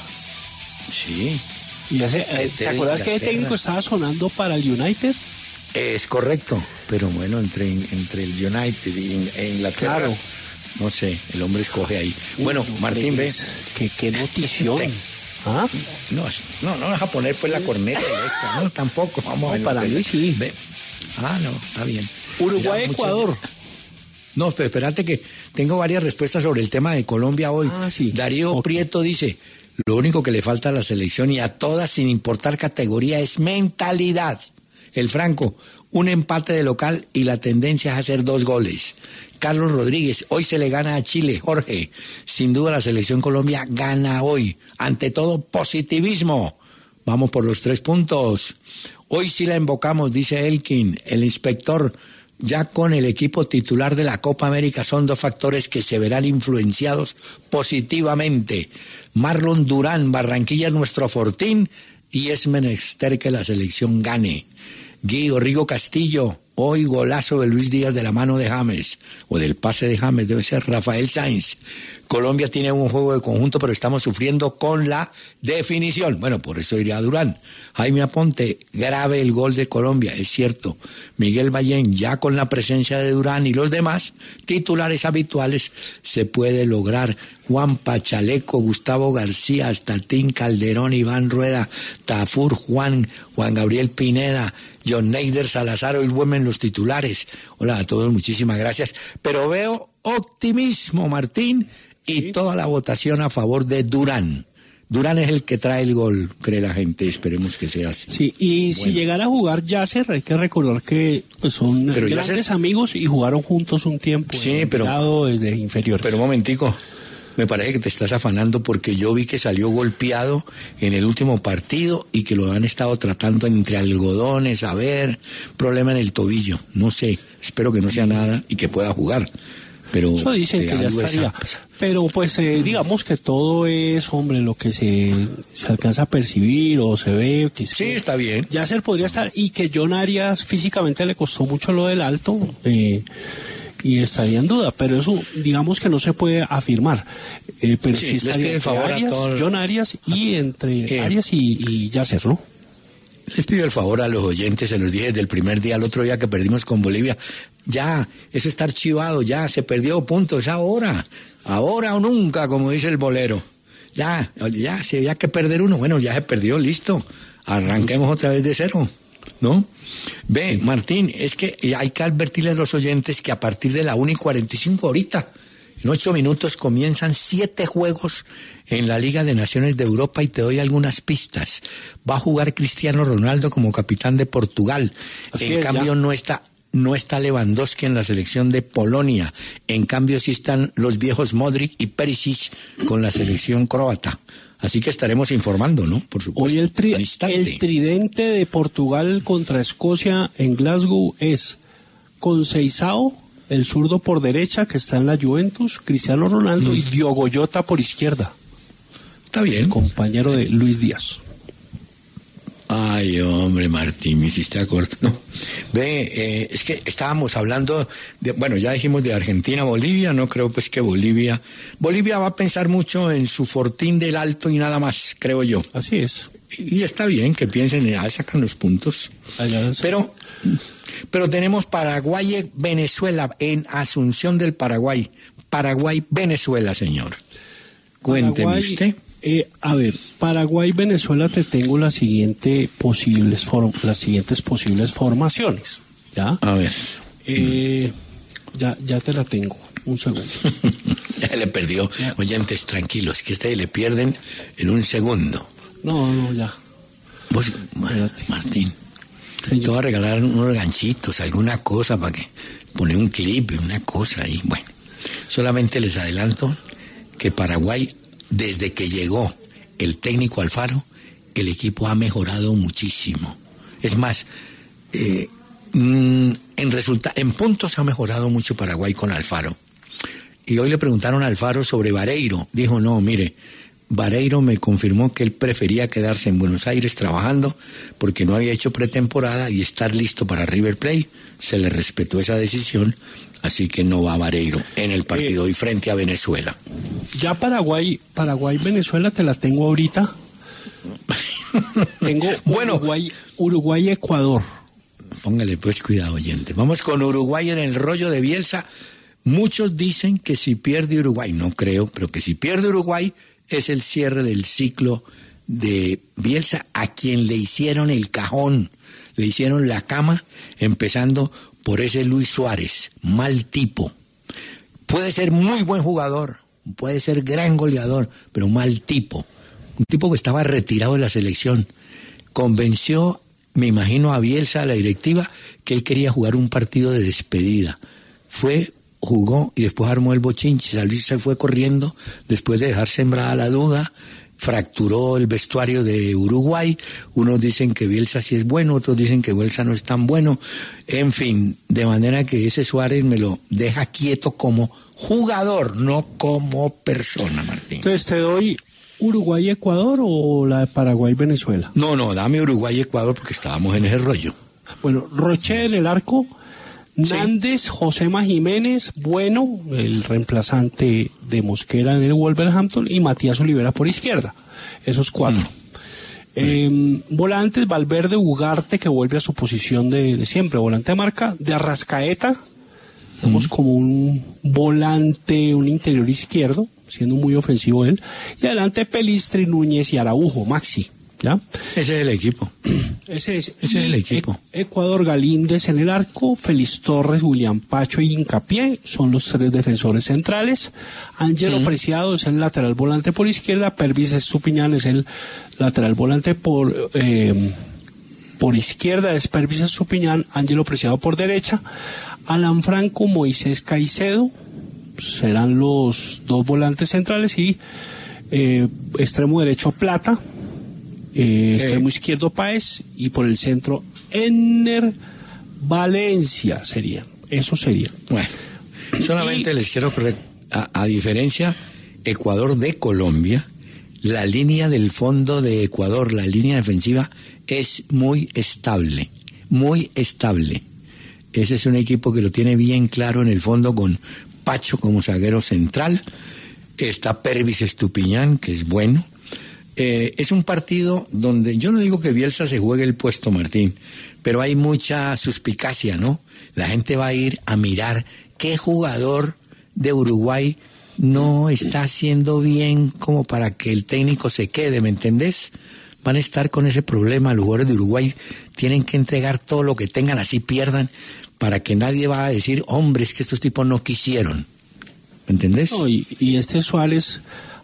Sí. ¿Y ese, eh, ¿Te acuerdas que el técnico estaba sonando para el United? Es correcto, pero bueno, entre, entre el United y e Inglaterra, claro. No sé, el hombre escoge ahí. Uy, bueno, no, Martín, ve. ¿Qué, qué notición? ¿Ah? No, no, no vas a poner pues la corneta de esta, no, tampoco. Vamos no, a ver. Para mí sí. Ve. Ah, no, está bien. Uruguay, Mira, Ecuador. Muchas... No, pero espérate que tengo varias respuestas sobre el tema de Colombia hoy. Ah, sí. Darío okay. Prieto dice, lo único que le falta a la selección y a todas sin importar categoría es mentalidad. El Franco, un empate de local y la tendencia es a hacer dos goles. Carlos Rodríguez, hoy se le gana a Chile. Jorge, sin duda la selección Colombia gana hoy. Ante todo, positivismo. Vamos por los tres puntos. Hoy sí la invocamos, dice Elkin, el inspector. Ya con el equipo titular de la Copa América son dos factores que se verán influenciados positivamente. Marlon Durán, Barranquilla es nuestro fortín y es menester que la selección gane. Guido Rigo Castillo, hoy golazo de Luis Díaz de la mano de James, o del pase de James, debe ser Rafael Sainz. Colombia tiene un juego de conjunto, pero estamos sufriendo con la definición. Bueno, por eso iría a Durán. Jaime Aponte, grave el gol de Colombia, es cierto. Miguel Ballén, ya con la presencia de Durán y los demás titulares habituales, se puede lograr. Juan Pachaleco, Gustavo García, Statín Calderón, Iván Rueda, Tafur, Juan, Juan Gabriel Pineda, John Neider Salazar, hoy vuelven los titulares. Hola a todos, muchísimas gracias. Pero veo optimismo, Martín, y sí. Toda la votación a favor de Durán. Durán es el que trae el gol, cree la gente, esperemos que sea así. Sí, y bueno. Si llegara a jugar Yasser, hay que recordar que pues, son pero grandes Yasser... amigos y jugaron juntos un tiempo. Sí, pero... desde inferiores. Pero un momentico. Me parece que te estás afanando porque yo vi que salió golpeado en el último partido y que lo han estado tratando entre algodones, a ver, problema en el tobillo. No sé, espero que no sea nada y que pueda jugar. Pero eso dicen que ya estaría. Esa... Pero pues eh, digamos que todo es, hombre, lo que se, se alcanza a percibir o se ve. Que sí, está bien. Yasser podría estar y que John Arias físicamente le costó mucho lo del alto. Eh, y estaría en duda, pero eso digamos que no se puede afirmar, eh, pero sí, sí estaría entre Arias, todo... John Arias y entre eh, Arias y, y Yasser, ¿no? Les pido el favor a los oyentes, se los dije desde el primer día, el otro día que perdimos con Bolivia, ya, eso está archivado, ya, se perdió, punto, es ahora, ahora o nunca, como dice el bolero, ya, ya, si había que perder uno, bueno, ya se perdió, listo, arranquemos otra vez de cero, ¿no? Ve, sí. Martín, es que hay que advertirle a los oyentes que a partir de la una y cuarenta y cinco ahorita, en ocho minutos comienzan siete juegos en la Liga de Naciones de Europa y te doy algunas pistas. Va a jugar Cristiano Ronaldo como capitán de Portugal. Así en es, cambio ya. no está no está Lewandowski en la selección de Polonia. En cambio, sí están los viejos Modric y Perisic con la selección croata. Así que estaremos informando, ¿no? Por supuesto. Hoy el, tri el tridente de Portugal contra Escocia en Glasgow es Conceição, el zurdo por derecha, que está en la Juventus, Cristiano Ronaldo, mm. y Diogo Jota por izquierda. Está bien. El compañero de Luis Díaz. Ay, hombre, Martín, me hiciste acordar. No, ve, eh, es que estábamos hablando de, bueno, ya dijimos de Argentina, Bolivia, no creo pues que Bolivia, Bolivia va a pensar mucho en su fortín del Alto y nada más, creo yo. Así es. Y está bien que piensen, ah, sacan los puntos. Allá, pero, pero tenemos Paraguay, Venezuela, en Asunción del Paraguay. Paraguay, Venezuela, señor. Cuénteme Paraguay, usted. Eh, a ver, Paraguay, Venezuela, te tengo las siguientes posibles form las siguientes posibles formaciones, ¿ya? A ver. Eh, ya, ya te la tengo. Un segundo. Ya le perdió. Ya. Oyentes, tranquilos, que este le pierden en un segundo. No, no, ya. Vos, Martín, señor, te voy a regalar unos ganchitos, alguna cosa para que poner un clip, una cosa ahí. Bueno, solamente les adelanto que Paraguay, desde que llegó el técnico Alfaro, el equipo ha mejorado muchísimo. Es más, eh, en, resulta en puntos ha mejorado mucho Paraguay con Alfaro. Y hoy le preguntaron a Alfaro sobre Vareiro. Dijo, no, mire, Vareiro me confirmó que él prefería quedarse en Buenos Aires trabajando porque no había hecho pretemporada y estar listo para River Plate. Se le respetó esa decisión. Así que no va Vareiro en el partido hoy eh, frente a Venezuela. Ya Paraguay, Paraguay, Venezuela te la tengo ahorita. Tengo bueno, Uruguay, Uruguay, Ecuador. Póngale pues cuidado, oyente. Vamos con Uruguay en el rollo de Bielsa. Muchos dicen que si pierde Uruguay, no creo, pero que si pierde Uruguay es el cierre del ciclo de Bielsa, a quien le hicieron el cajón, le hicieron la cama, empezando por ese Luis Suárez, mal tipo. Puede ser muy buen jugador, puede ser gran goleador, pero mal tipo. Un tipo que estaba retirado de la selección. Convenció, me imagino, a Bielsa, a la directiva, que él quería jugar un partido de despedida. Fue, jugó y después armó el bochinche. Luis se fue corriendo después de dejar sembrada la duda. Fracturó el vestuario de Uruguay. Unos dicen que Bielsa sí es bueno, otros dicen que Bielsa no es tan bueno. En fin, de manera que ese Suárez me lo deja quieto como jugador, no como persona, Martín. Entonces, ¿te doy Uruguay-Ecuador o la de Paraguay-Venezuela? No, no, dame Uruguay-Ecuador porque estábamos en ese rollo. Bueno, Roche en el arco, Nández, sí. Josema Jiménez, Bueno, el reemplazante de Mosquera en el Wolverhampton, y Matías Olivera por izquierda. Esos cuatro. Mm. Eh, volantes, Valverde, Ugarte, que vuelve a su posición de, de siempre, volante de marca, de Arrascaeta, vemos mm. como un volante, un interior izquierdo, siendo muy ofensivo él, y adelante Pelistri, Núñez y Araujo, Maxi, ¿ya? Ese es el equipo. Ese es, Ese es el equipo. E Ecuador, Galíndez en el arco, Félix Torres, William Pacho y Hincapié son los tres defensores centrales. Ángelo mm. Preciado es el lateral volante por izquierda, Pervis Estupiñán es el lateral volante por eh, por izquierda, es Pervis Estupiñán, Ángelo Preciado por derecha, Alan Franco, Moisés Caicedo serán los dos volantes centrales y eh, extremo derecho Plata, Eh, extremo izquierdo Páez y por el centro Enner Valencia sería, eso sería. Bueno, solamente y... les quiero corregir, a, a diferencia Ecuador de Colombia, la línea del fondo de Ecuador, la línea defensiva es muy estable, muy estable. Ese es un equipo que lo tiene bien claro en el fondo con Pacho como zaguero central, está Pervis Estupiñán, que es bueno. Eh, es un partido donde yo no digo que Bielsa se juegue el puesto, Martín, pero hay mucha suspicacia, ¿no? La gente va a ir a mirar qué jugador de Uruguay no está haciendo bien como para que el técnico se quede, ¿me entendés? Van a estar con ese problema, los jugadores de Uruguay tienen que entregar todo lo que tengan, así pierdan, para que nadie va a decir, hombre, es que estos tipos no quisieron, ¿me entendés? No, y, y este Suárez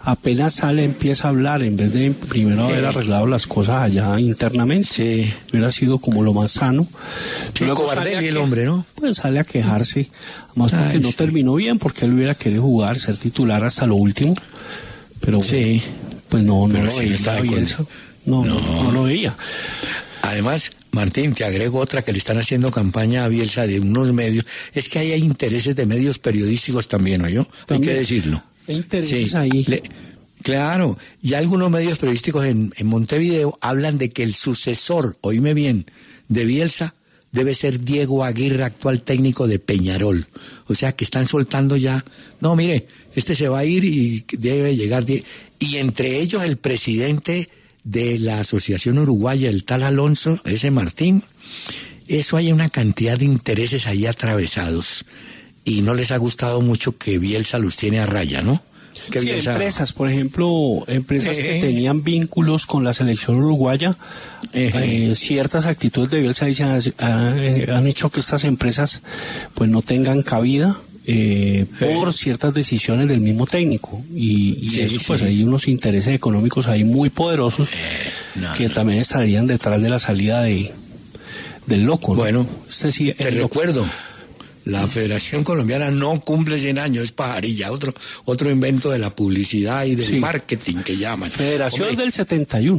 apenas sale empieza a hablar en vez de primero haber arreglado las cosas allá internamente. Sí. Hubiera sido como lo más sano. Sí, cobarde el hombre, ¿no? Pues sale a quejarse, además porque Ay, no sí. terminó bien, porque él hubiera querido jugar, ser titular hasta lo último, pero sí. pues no, no pero lo sí veía bien. No, no, no, no lo veía. Además, Martín, te agrego otra que le están haciendo campaña a Bielsa de unos medios. Es que ahí hay intereses de medios periodísticos también, ¿no? Yo hay que decirlo. Hay intereses sí. ahí. Le, claro, y algunos medios periodísticos en, en Montevideo hablan de que el sucesor, oíme bien, de Bielsa debe ser Diego Aguirre, actual técnico de Peñarol. O sea que están soltando ya, no, mire, este se va a ir y debe llegar, y entre ellos el presidente de la Asociación Uruguaya, el tal Alonso, ese Martín. Eso hay una cantidad de intereses ahí atravesados y no les ha gustado mucho que Bielsa los tiene a raya, ¿no? Que sí, Bielsa... empresas, por ejemplo, empresas eh, que tenían vínculos con la selección uruguaya, eh, eh, ciertas actitudes de Bielsa dicen, han, han hecho que estas empresas pues no tengan cabida eh, por eh. ciertas decisiones del mismo técnico y, y sí, eso pues sí. hay unos intereses económicos ahí muy poderosos eh, no, que no. también estarían detrás de la salida de del loco, ¿no? Bueno, este sí, te recuerdo, la Federación Colombiana no cumple cien años, es pajarilla, otro otro invento de la publicidad y del sí. marketing que llaman. Federación Hombre, del setenta y uno.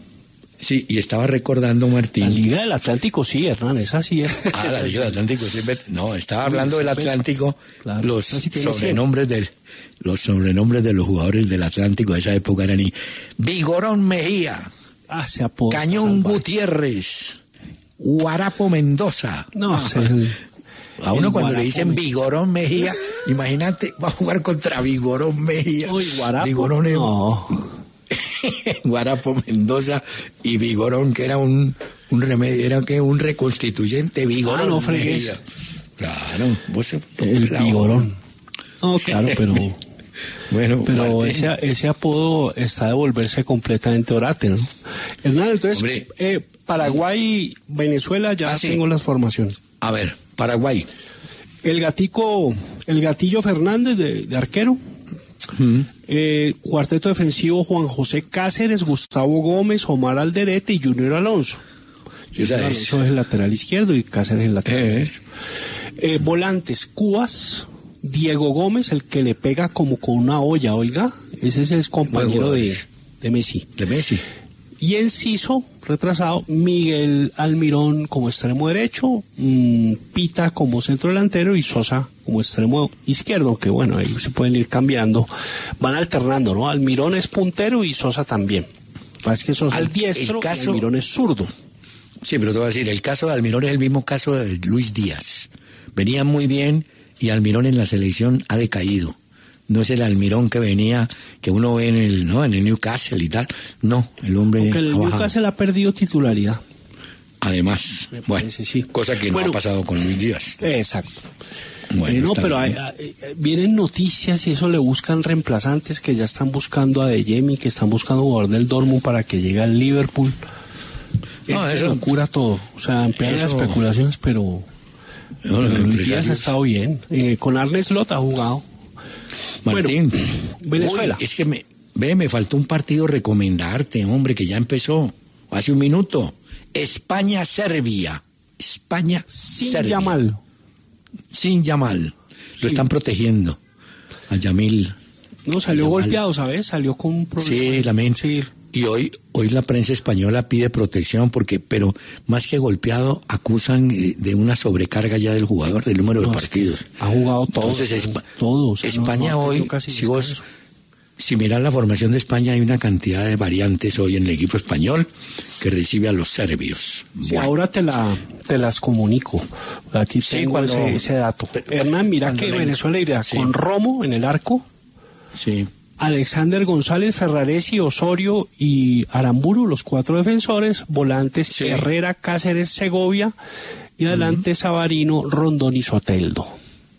Sí, y estaba recordando, Martín. La Liga del Atlántico sí, Hernán, esa sí es. Ah, la Liga del Atlántico sí. No, estaba hablando del Atlántico, claro, los sí sobrenombres del, los sobrenombres de los jugadores del Atlántico de esa época eran y Vigorón Mejía, ah, se aposta, Cañón Gutiérrez, Guarapo Mendoza. No, ah, sé. El, a uno cuando Guarapo le dicen Vigorón Mejía, imagínate, va a jugar contra Vigorón Mejía. Uy, Guarapo. Vigorón no. Guarapo Mendoza y Vigorón, que era un, un remedio, era que un reconstituyente, Vigorón. Ah, no fregues. Claro, vos el Vigorón. No, claro, pero bueno, pero ese, ese apodo está de volverse completamente orate, ¿no? Hernán, entonces, eh, Paraguay, Venezuela, ya ah, sí. tengo las formaciones. A ver, Paraguay. El gatico, el gatillo Fernández de, de arquero. Uh-huh. Eh, cuarteto defensivo Juan José Cáceres, Gustavo Gómez, Omar Alderete y Junior Alonso. Junior Alonso es el lateral izquierdo y Cáceres es el lateral eh. derecho. Eh, volantes, Cubas, Diego Gómez, el que le pega como con una olla, oiga, ese es el compañero de, de Messi. De Messi. Y Enciso, retrasado, Miguel Almirón como extremo derecho, mmm, Pita como centro delantero y Sosa como extremo izquierdo, que bueno, ahí se pueden ir cambiando, van alternando, ¿no? Almirón es puntero y Sosa también. Es que Sosa es diestro caso... y Almirón es zurdo. Sí, pero te voy a decir, el caso de Almirón es el mismo caso de Luis Díaz. Venía muy bien y Almirón en la selección ha decaído. No es el Almirón que venía, que uno ve en el, ¿no? en el Newcastle y tal. No, el hombre. Porque el Newcastle ha perdido titularidad. Además, Me bueno, parece, sí. cosa que bueno, no ha pasado con Luis Díaz. Exacto. Bueno, eh, no, pero hay, hay, vienen noticias y eso le buscan reemplazantes que ya están buscando a De Jemi, que están buscando jugador del Dortmund para que llegue al Liverpool. No, es eso locura todo. O sea, emplean las especulaciones, pero, no, pero Luis Díaz ha estado bien. Eh, con Arne Slot ha jugado. Martín, bueno, Venezuela. Uy, es que me, ve, me faltó un partido recomendarte, hombre, que ya empezó hace un minuto. España-Serbia. España-Serbia. Sin Yamal. Sin Yamal. Sí. Lo están protegiendo. A Yamil. No, salió golpeado, ¿sabes? Salió con un problema. Sí, lamento. Sí. Y hoy, hoy la prensa española pide protección porque, pero más que golpeado, acusan de una sobrecarga ya del jugador, del número no, de partidos. Ha jugado todo. Entonces, Espa- todo, o sea, España no, no, hoy, si vos, si mirás la formación de España, hay una cantidad de variantes hoy en el equipo español que recibe a los serbios. Sí, bueno. Ahora te la, te las comunico. Aquí sí, tengo cuando, ese, ese dato. Pero, Hernán, mira que le... Venezuela irá sí. con Romo en el arco. Sí. Alexander González, Ferraresi, Osorio y Aramburu, los cuatro defensores, volantes sí. Herrera, Cáceres, Segovia y adelante uh-huh. Savarino, Rondón y Soteldo.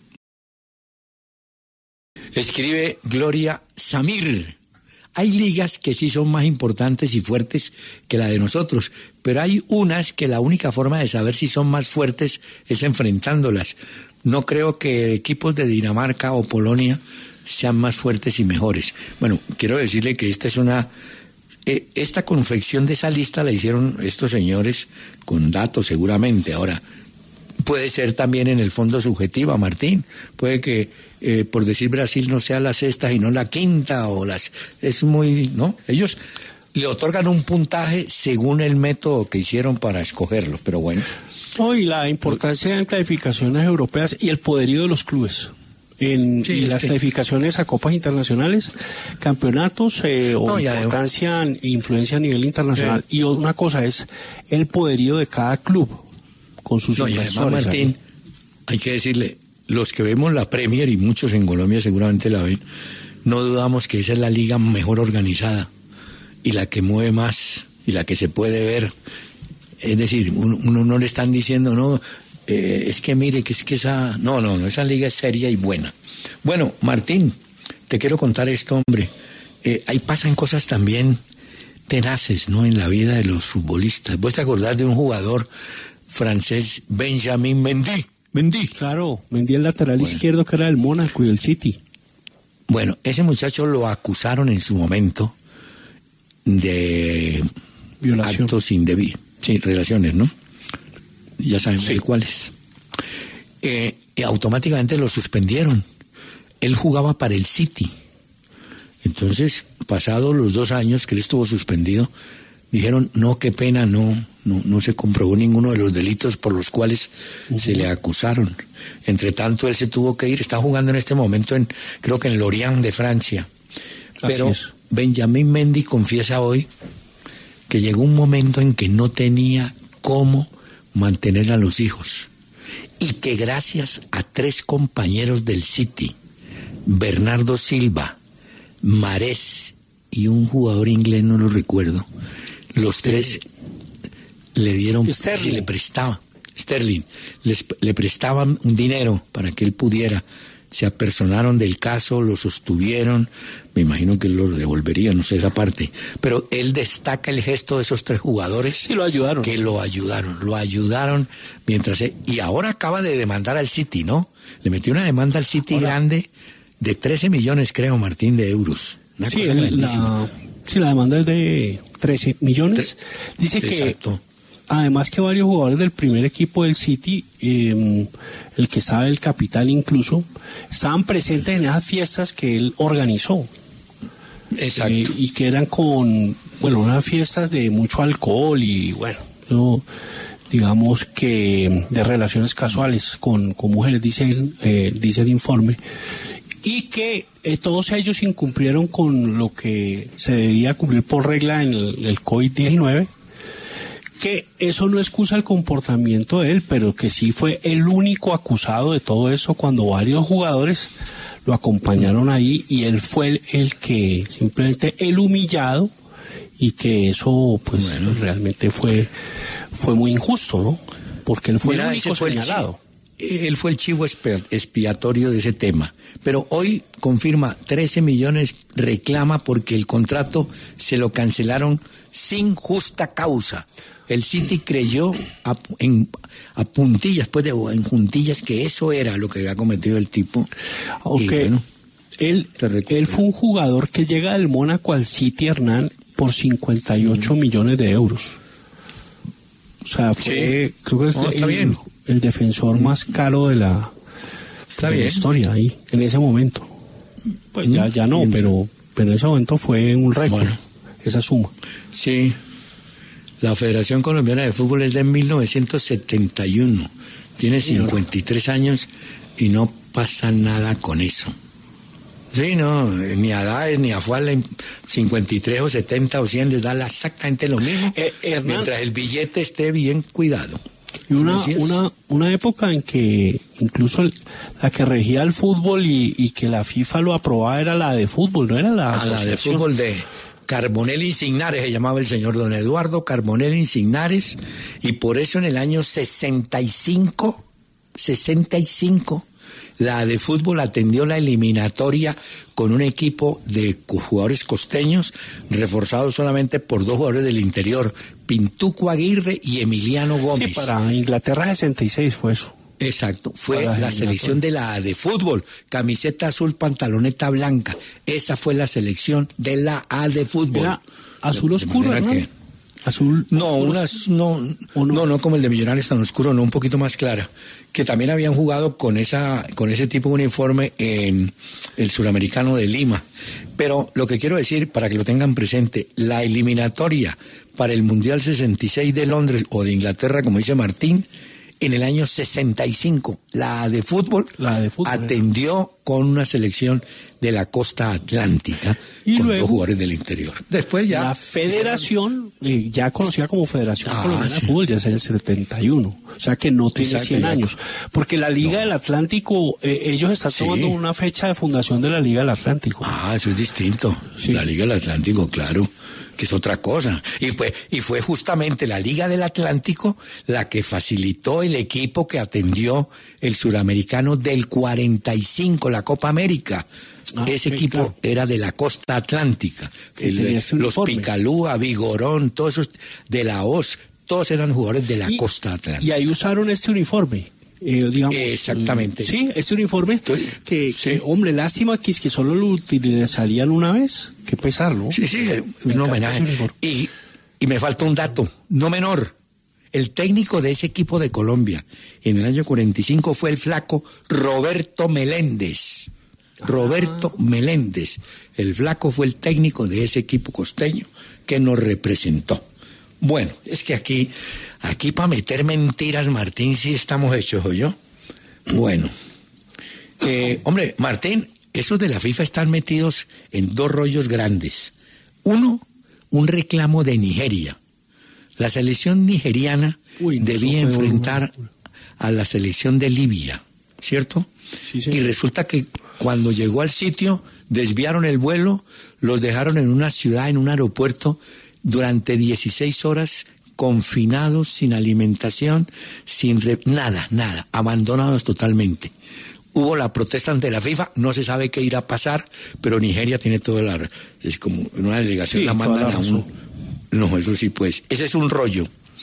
Escribe Gloria Samir. Hay ligas que sí son más importantes y fuertes que la de nosotros, pero hay unas que la única forma de saber si son más fuertes es enfrentándolas. No creo que equipos de Dinamarca o Polonia sean más fuertes y mejores. Bueno, quiero decirle que esta es una... Eh, esta confección de esa lista la hicieron estos señores con datos seguramente. Ahora, puede ser también en el fondo subjetiva, Martín. Puede que, eh, por decir Brasil, no sea la sexta y no la quinta, o las... Es muy... ¿no? Ellos le otorgan un puntaje según el método que hicieron para escogerlos, pero bueno. Oh, y la importancia en clasificaciones europeas y el poderío de los clubes. En Sí, y las que... clasificaciones a copas internacionales, campeonatos eh, o no, importancia e influencia a nivel internacional. Sí. Y una cosa es el poderío de cada club con sus no, inversores. Y además, Martín, ahí. hay que decirle, los que vemos la Premier, y muchos en Colombia seguramente la ven, no dudamos que esa es la liga mejor organizada y la que mueve más y la que se puede ver. Es decir, uno, uno no le están diciendo, no, eh, es que mire, que es que esa... No, no, no, esa liga es seria y buena. Bueno, Martín, te quiero contar esto, hombre. Eh, ahí pasan cosas también tenaces, ¿no?, en la vida de los futbolistas. ¿Vos te acordás de un jugador francés, Benjamin Mendy? Mendy. Claro, Mendy, el lateral bueno. izquierdo, que era del Mónaco y del City. Bueno, ese muchacho lo acusaron en su momento de violación, actos indebidos. Sí, relaciones, ¿no? Ya sabemos sí. de cuáles. Eh, y automáticamente lo suspendieron. Él jugaba para el City. Entonces, pasados los dos años que él estuvo suspendido, dijeron, no, qué pena, no, no, no se comprobó ninguno de los delitos por los cuales uh-huh. se le acusaron. Entre tanto, él se tuvo que ir, está jugando en este momento en, creo que en Lorient de Francia. Pero Benjamin Mendy confiesa hoy que llegó un momento en que no tenía cómo mantener a los hijos y que gracias a tres compañeros del City, Bernardo Silva, Mahrez y un jugador inglés, no lo recuerdo, los tres le dieron, Sterling. le prestaban, Sterling, les, le prestaban un dinero para que él pudiera. Se apersonaron del caso, lo sostuvieron, me imagino que lo devolvería, no sé esa parte, pero él destaca el gesto de esos tres jugadores. Sí, lo ayudaron. Que lo ayudaron, lo ayudaron mientras... Él, y ahora acaba de demandar al City, ¿no? Le metió una demanda al City ahora, grande de trece millones, creo, Martín, de euros. Una sí, cosa el, grandísima. La, sí, la demanda es de trece millones. Tre- Dice Exacto. que... Además que varios jugadores del primer equipo del City, eh, el que sabe el capital incluso, estaban presentes en esas fiestas que él organizó. Exacto. Eh, y que eran con, bueno, unas fiestas de mucho alcohol y, bueno, no, digamos que de relaciones casuales con, con mujeres, dice, eh, dice el informe. Y que eh, todos ellos incumplieron con lo que se debía cumplir por regla en el, el COVID diecinueve. Que eso no excusa el comportamiento de él, pero que sí fue el único acusado de todo eso cuando varios jugadores lo acompañaron ahí y él fue el, el que simplemente el humillado y que eso pues bueno. realmente fue fue muy injusto, ¿no? Porque él fue Mira, el único fue señalado. El chi- él fue el chivo expiatorio de ese tema, pero hoy confirma trece millones, reclama porque el contrato se lo cancelaron sin justa causa. El City creyó a, en, a puntillas, pues de, en juntillas, que eso era lo que había cometido el tipo. Okay. Y bueno, él, él fue un jugador que llega del Mónaco al City, Hernán, por cincuenta y ocho mm. millones de euros. O sea, fue, sí. creo que es no, el, el, el defensor más caro de la, está de bien. la historia ahí, en ese momento. Pues mm. ya, ya no, pero, pero en ese momento fue un récord, bueno. esa suma. Sí. La Federación Colombiana de Fútbol es de mil novecientos setenta y uno. Tiene cincuenta y tres años y no pasa nada con eso. Sí, no, ni a Daes ni a Fual, cincuenta y tres o setenta o cien les da exactamente lo mismo, eh, Hernán, mientras el billete esté bien cuidado. Y una, una, una época en que incluso la que regía el fútbol y, y que la FIFA lo aprobaba era la de fútbol, no era la a la de fútbol de... Carbonell Insignares se llamaba el señor don Eduardo Carbonell Insignares, y por eso en el año sesenta y cinco, sesenta y cinco, la de fútbol atendió la eliminatoria con un equipo de jugadores costeños, reforzados solamente por dos jugadores del interior, Pintuco Aguirre y Emiliano Gómez. Sí, para Inglaterra sesenta y seis fue eso. Exacto, fue la, la selección de la A de fútbol, camiseta azul, pantaloneta blanca. Esa fue la selección de la A de fútbol. Era azul oscuro, ¿no? Que... Azul. No, unas, no, no, no, no como el de Millonarios tan oscuro, no, un poquito más clara. Que también habían jugado con esa, con ese tipo de uniforme en el Suramericano de Lima. Pero lo que quiero decir, para que lo tengan presente, la eliminatoria para el Mundial sesenta y seis de Londres o de Inglaterra, como dice Martín, en el año sesenta y cinco, la de fútbol, la de fútbol atendió eh. con una selección de la costa atlántica, y con luego, dos jugadores del interior. Después ya... La federación, eh, ya conocida como Federación ah, Colombiana sí. de Fútbol, ya es el setenta y uno. O sea que no tiene Exacto, cien años. Porque la Liga no. del Atlántico, eh, ellos están sí. tomando una fecha de fundación de la Liga del Atlántico. Ah, eso es distinto. Sí. La Liga del Atlántico, claro, que es otra cosa. Y fue, y fue justamente la Liga del Atlántico la que facilitó el equipo que atendió el suramericano del cuarenta y cinco, la Copa América. Ah, Ese sí, equipo claro. era de la costa atlántica. El, este los Picalúa, Vigorón, todos esos de la O S, todos eran jugadores de la y, costa atlántica. Y ahí usaron este uniforme. Eh, digamos, Exactamente. Eh, sí, este uniforme que, sí. que, hombre, lástima que es que solo lo utilizarían una vez, que pesarlo. Sí, sí, es un homenaje. Y, y me falta un dato, no menor. El técnico de ese equipo de Colombia en el año cuarenta y cinco fue el flaco Roberto Meléndez. Roberto ah. Meléndez, el flaco fue el técnico de ese equipo costeño que nos representó. Bueno, es que aquí, aquí para meter mentiras, Martín, sí estamos hechos, ¿o yo? Bueno, eh, hombre, Martín, esos de la FIFA están metidos en dos rollos grandes. Uno, un reclamo de Nigeria. La selección nigeriana Uy, no debía enfrentar un... a la selección de Libia, ¿cierto? Sí, sí. Y resulta que cuando llegó al sitio, desviaron el vuelo, los dejaron en una ciudad, en un aeropuerto, durante dieciséis horas, confinados, sin alimentación, sin re... nada, nada, abandonados totalmente. Hubo la protesta ante la FIFA, no se sabe qué irá a pasar, pero Nigeria tiene todo la... Es como en una delegación sí, la mandan a un... No, eso sí, pues, ese es un rollo.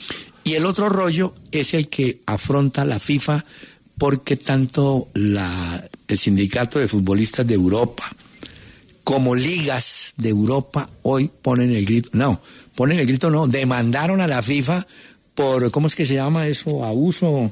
Y el otro rollo es el que afronta la FIFA, porque tanto la, el sindicato de futbolistas de Europa como ligas de Europa hoy ponen el grito, no, ponen el grito no, demandaron a la FIFA por, ¿cómo es que se llama eso? Abuso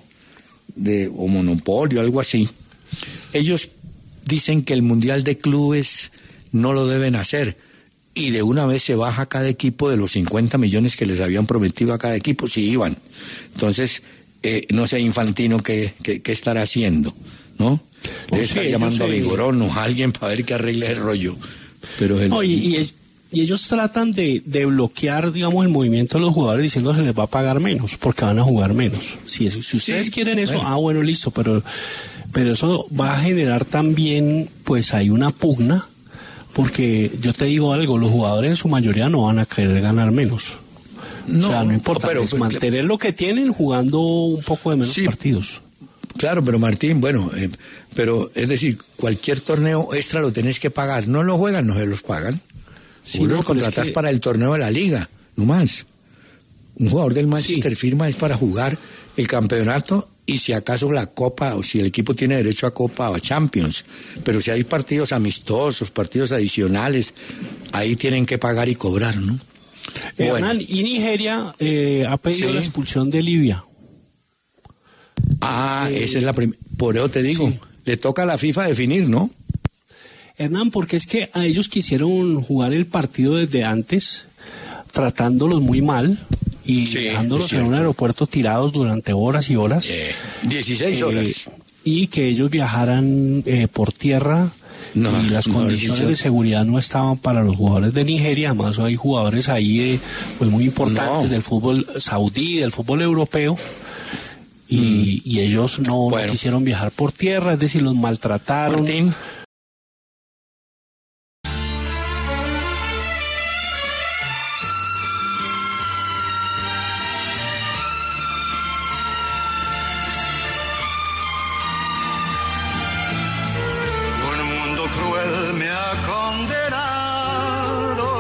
de, o monopolio, algo así. Ellos dicen que el Mundial de Clubes no lo deben hacer y de una vez se baja cada equipo de los cincuenta millones que les habían prometido a cada equipo si iban. Entonces, Eh, no sé, Infantino, ¿qué, qué, qué estará haciendo? ¿No? Debe oh, estar sí, llamando a sé. Vigorón o a alguien para ver que arregle el rollo. Pero el... no, y, y, y ellos tratan de, de bloquear, digamos, el movimiento de los jugadores diciendo que se les va a pagar menos, porque van a jugar menos. Si, es, si ustedes sí, quieren eso, bueno. ah, bueno, listo, pero, pero eso va a generar también, pues hay una pugna, porque yo te digo algo, los jugadores en su mayoría no van a querer ganar menos. No, o sea, no importa, pero, es mantener lo que tienen jugando un poco de menos sí, partidos. Claro, pero Martín, bueno, eh, pero es decir, cualquier torneo extra lo tenés que pagar. No lo juegan, no se los pagan. Sí, Vos no, los contratás es que... para el torneo de la liga, no más. Un jugador del Manchester sí. firma es para jugar el campeonato y si acaso la Copa, o si el equipo tiene derecho a Copa o a Champions. Pero si hay partidos amistosos, partidos adicionales, ahí tienen que pagar y cobrar, ¿no? Bueno. Hernán, y Nigeria eh, ha pedido sí. la expulsión de Libia. Ah, eh, esa es la primera. Por eso te digo, sí. le toca a la FIFA definir, ¿no? Hernán, porque es que a ellos quisieron jugar el partido desde antes, tratándolos muy mal y sí, dejándolos en un aeropuerto tirados durante horas y horas. Eh, dieciséis horas. Eh, y que ellos viajaran eh, por tierra. No, y las no, condiciones no, de seguridad no estaban para los jugadores de Nigeria, además hay jugadores ahí eh, pues muy importantes no. del fútbol saudí, del fútbol europeo, y, mm. y ellos no, bueno. no quisieron viajar por tierra, es decir, los maltrataron. Martín. Cruel me ha condenado,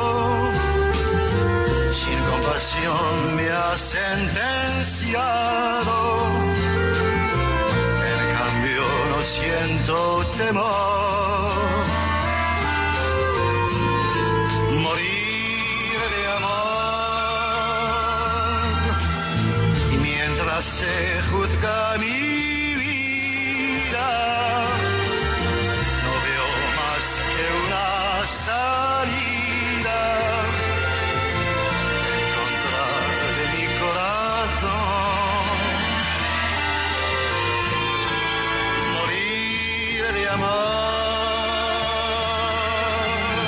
sin compasión me ha sentenciado, siento temor. Morir de amor. Y mientras se juzga mi vida, no veo más que una salida en contra de mi corazón. Morir de amor,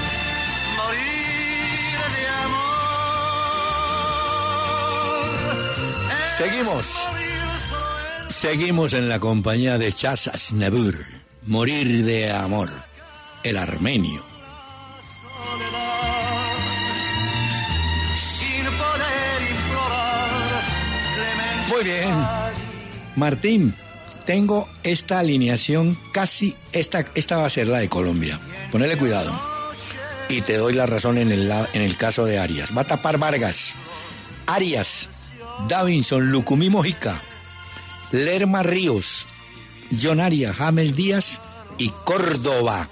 morir de amor. Seguimos. Seguimos en la compañía de Charles Aznavour. Morir de amor. El armenio. Muy bien. Martín, tengo esta alineación casi, esta, esta va a ser la de Colombia. Ponele cuidado. Y te doy la razón en el, en el caso de Arias. Va a tapar Vargas, Arias, Davinson, Lucumí Mojica, Lerma Ríos, John Arias, James Díaz y Córdoba.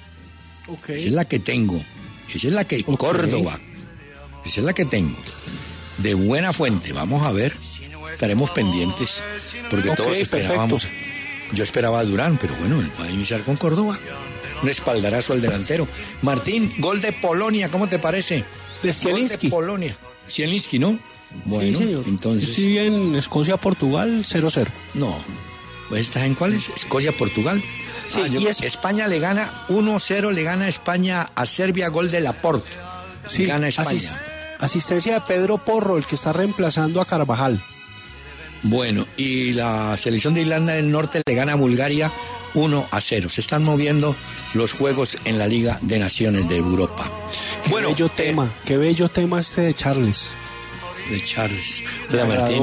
Okay. Esa es la que tengo. Esa es la que... Okay. Córdoba. Esa es la que tengo. De buena fuente. Vamos a ver. Estaremos pendientes. Porque okay, todos esperábamos... Perfecto. Yo esperaba a Durán, pero bueno, él va a iniciar con Córdoba. Un espaldarazo al delantero. Martín, gol de Polonia, ¿cómo te parece? De Zielinski. Gol de Polonia. Zielinski, ¿no? Bueno, sí, señor. Entonces... Sí, en Escocia-Portugal, cero cero. No. ¿Estás en cuáles? Escocia-Portugal. Sí, ah, yo, y es... España le gana uno cero, le gana España a Serbia, gol de Laporte. Sí, gana España. Asist, asistencia de Pedro Porro, el que está reemplazando a Carvajal. Bueno, y la selección de Irlanda del Norte le gana a Bulgaria uno a cero. Se están moviendo los juegos en la Liga de Naciones de Europa. Qué bueno, bello eh, tema, qué bello tema este de Charles. De Charles. Hola, Martín.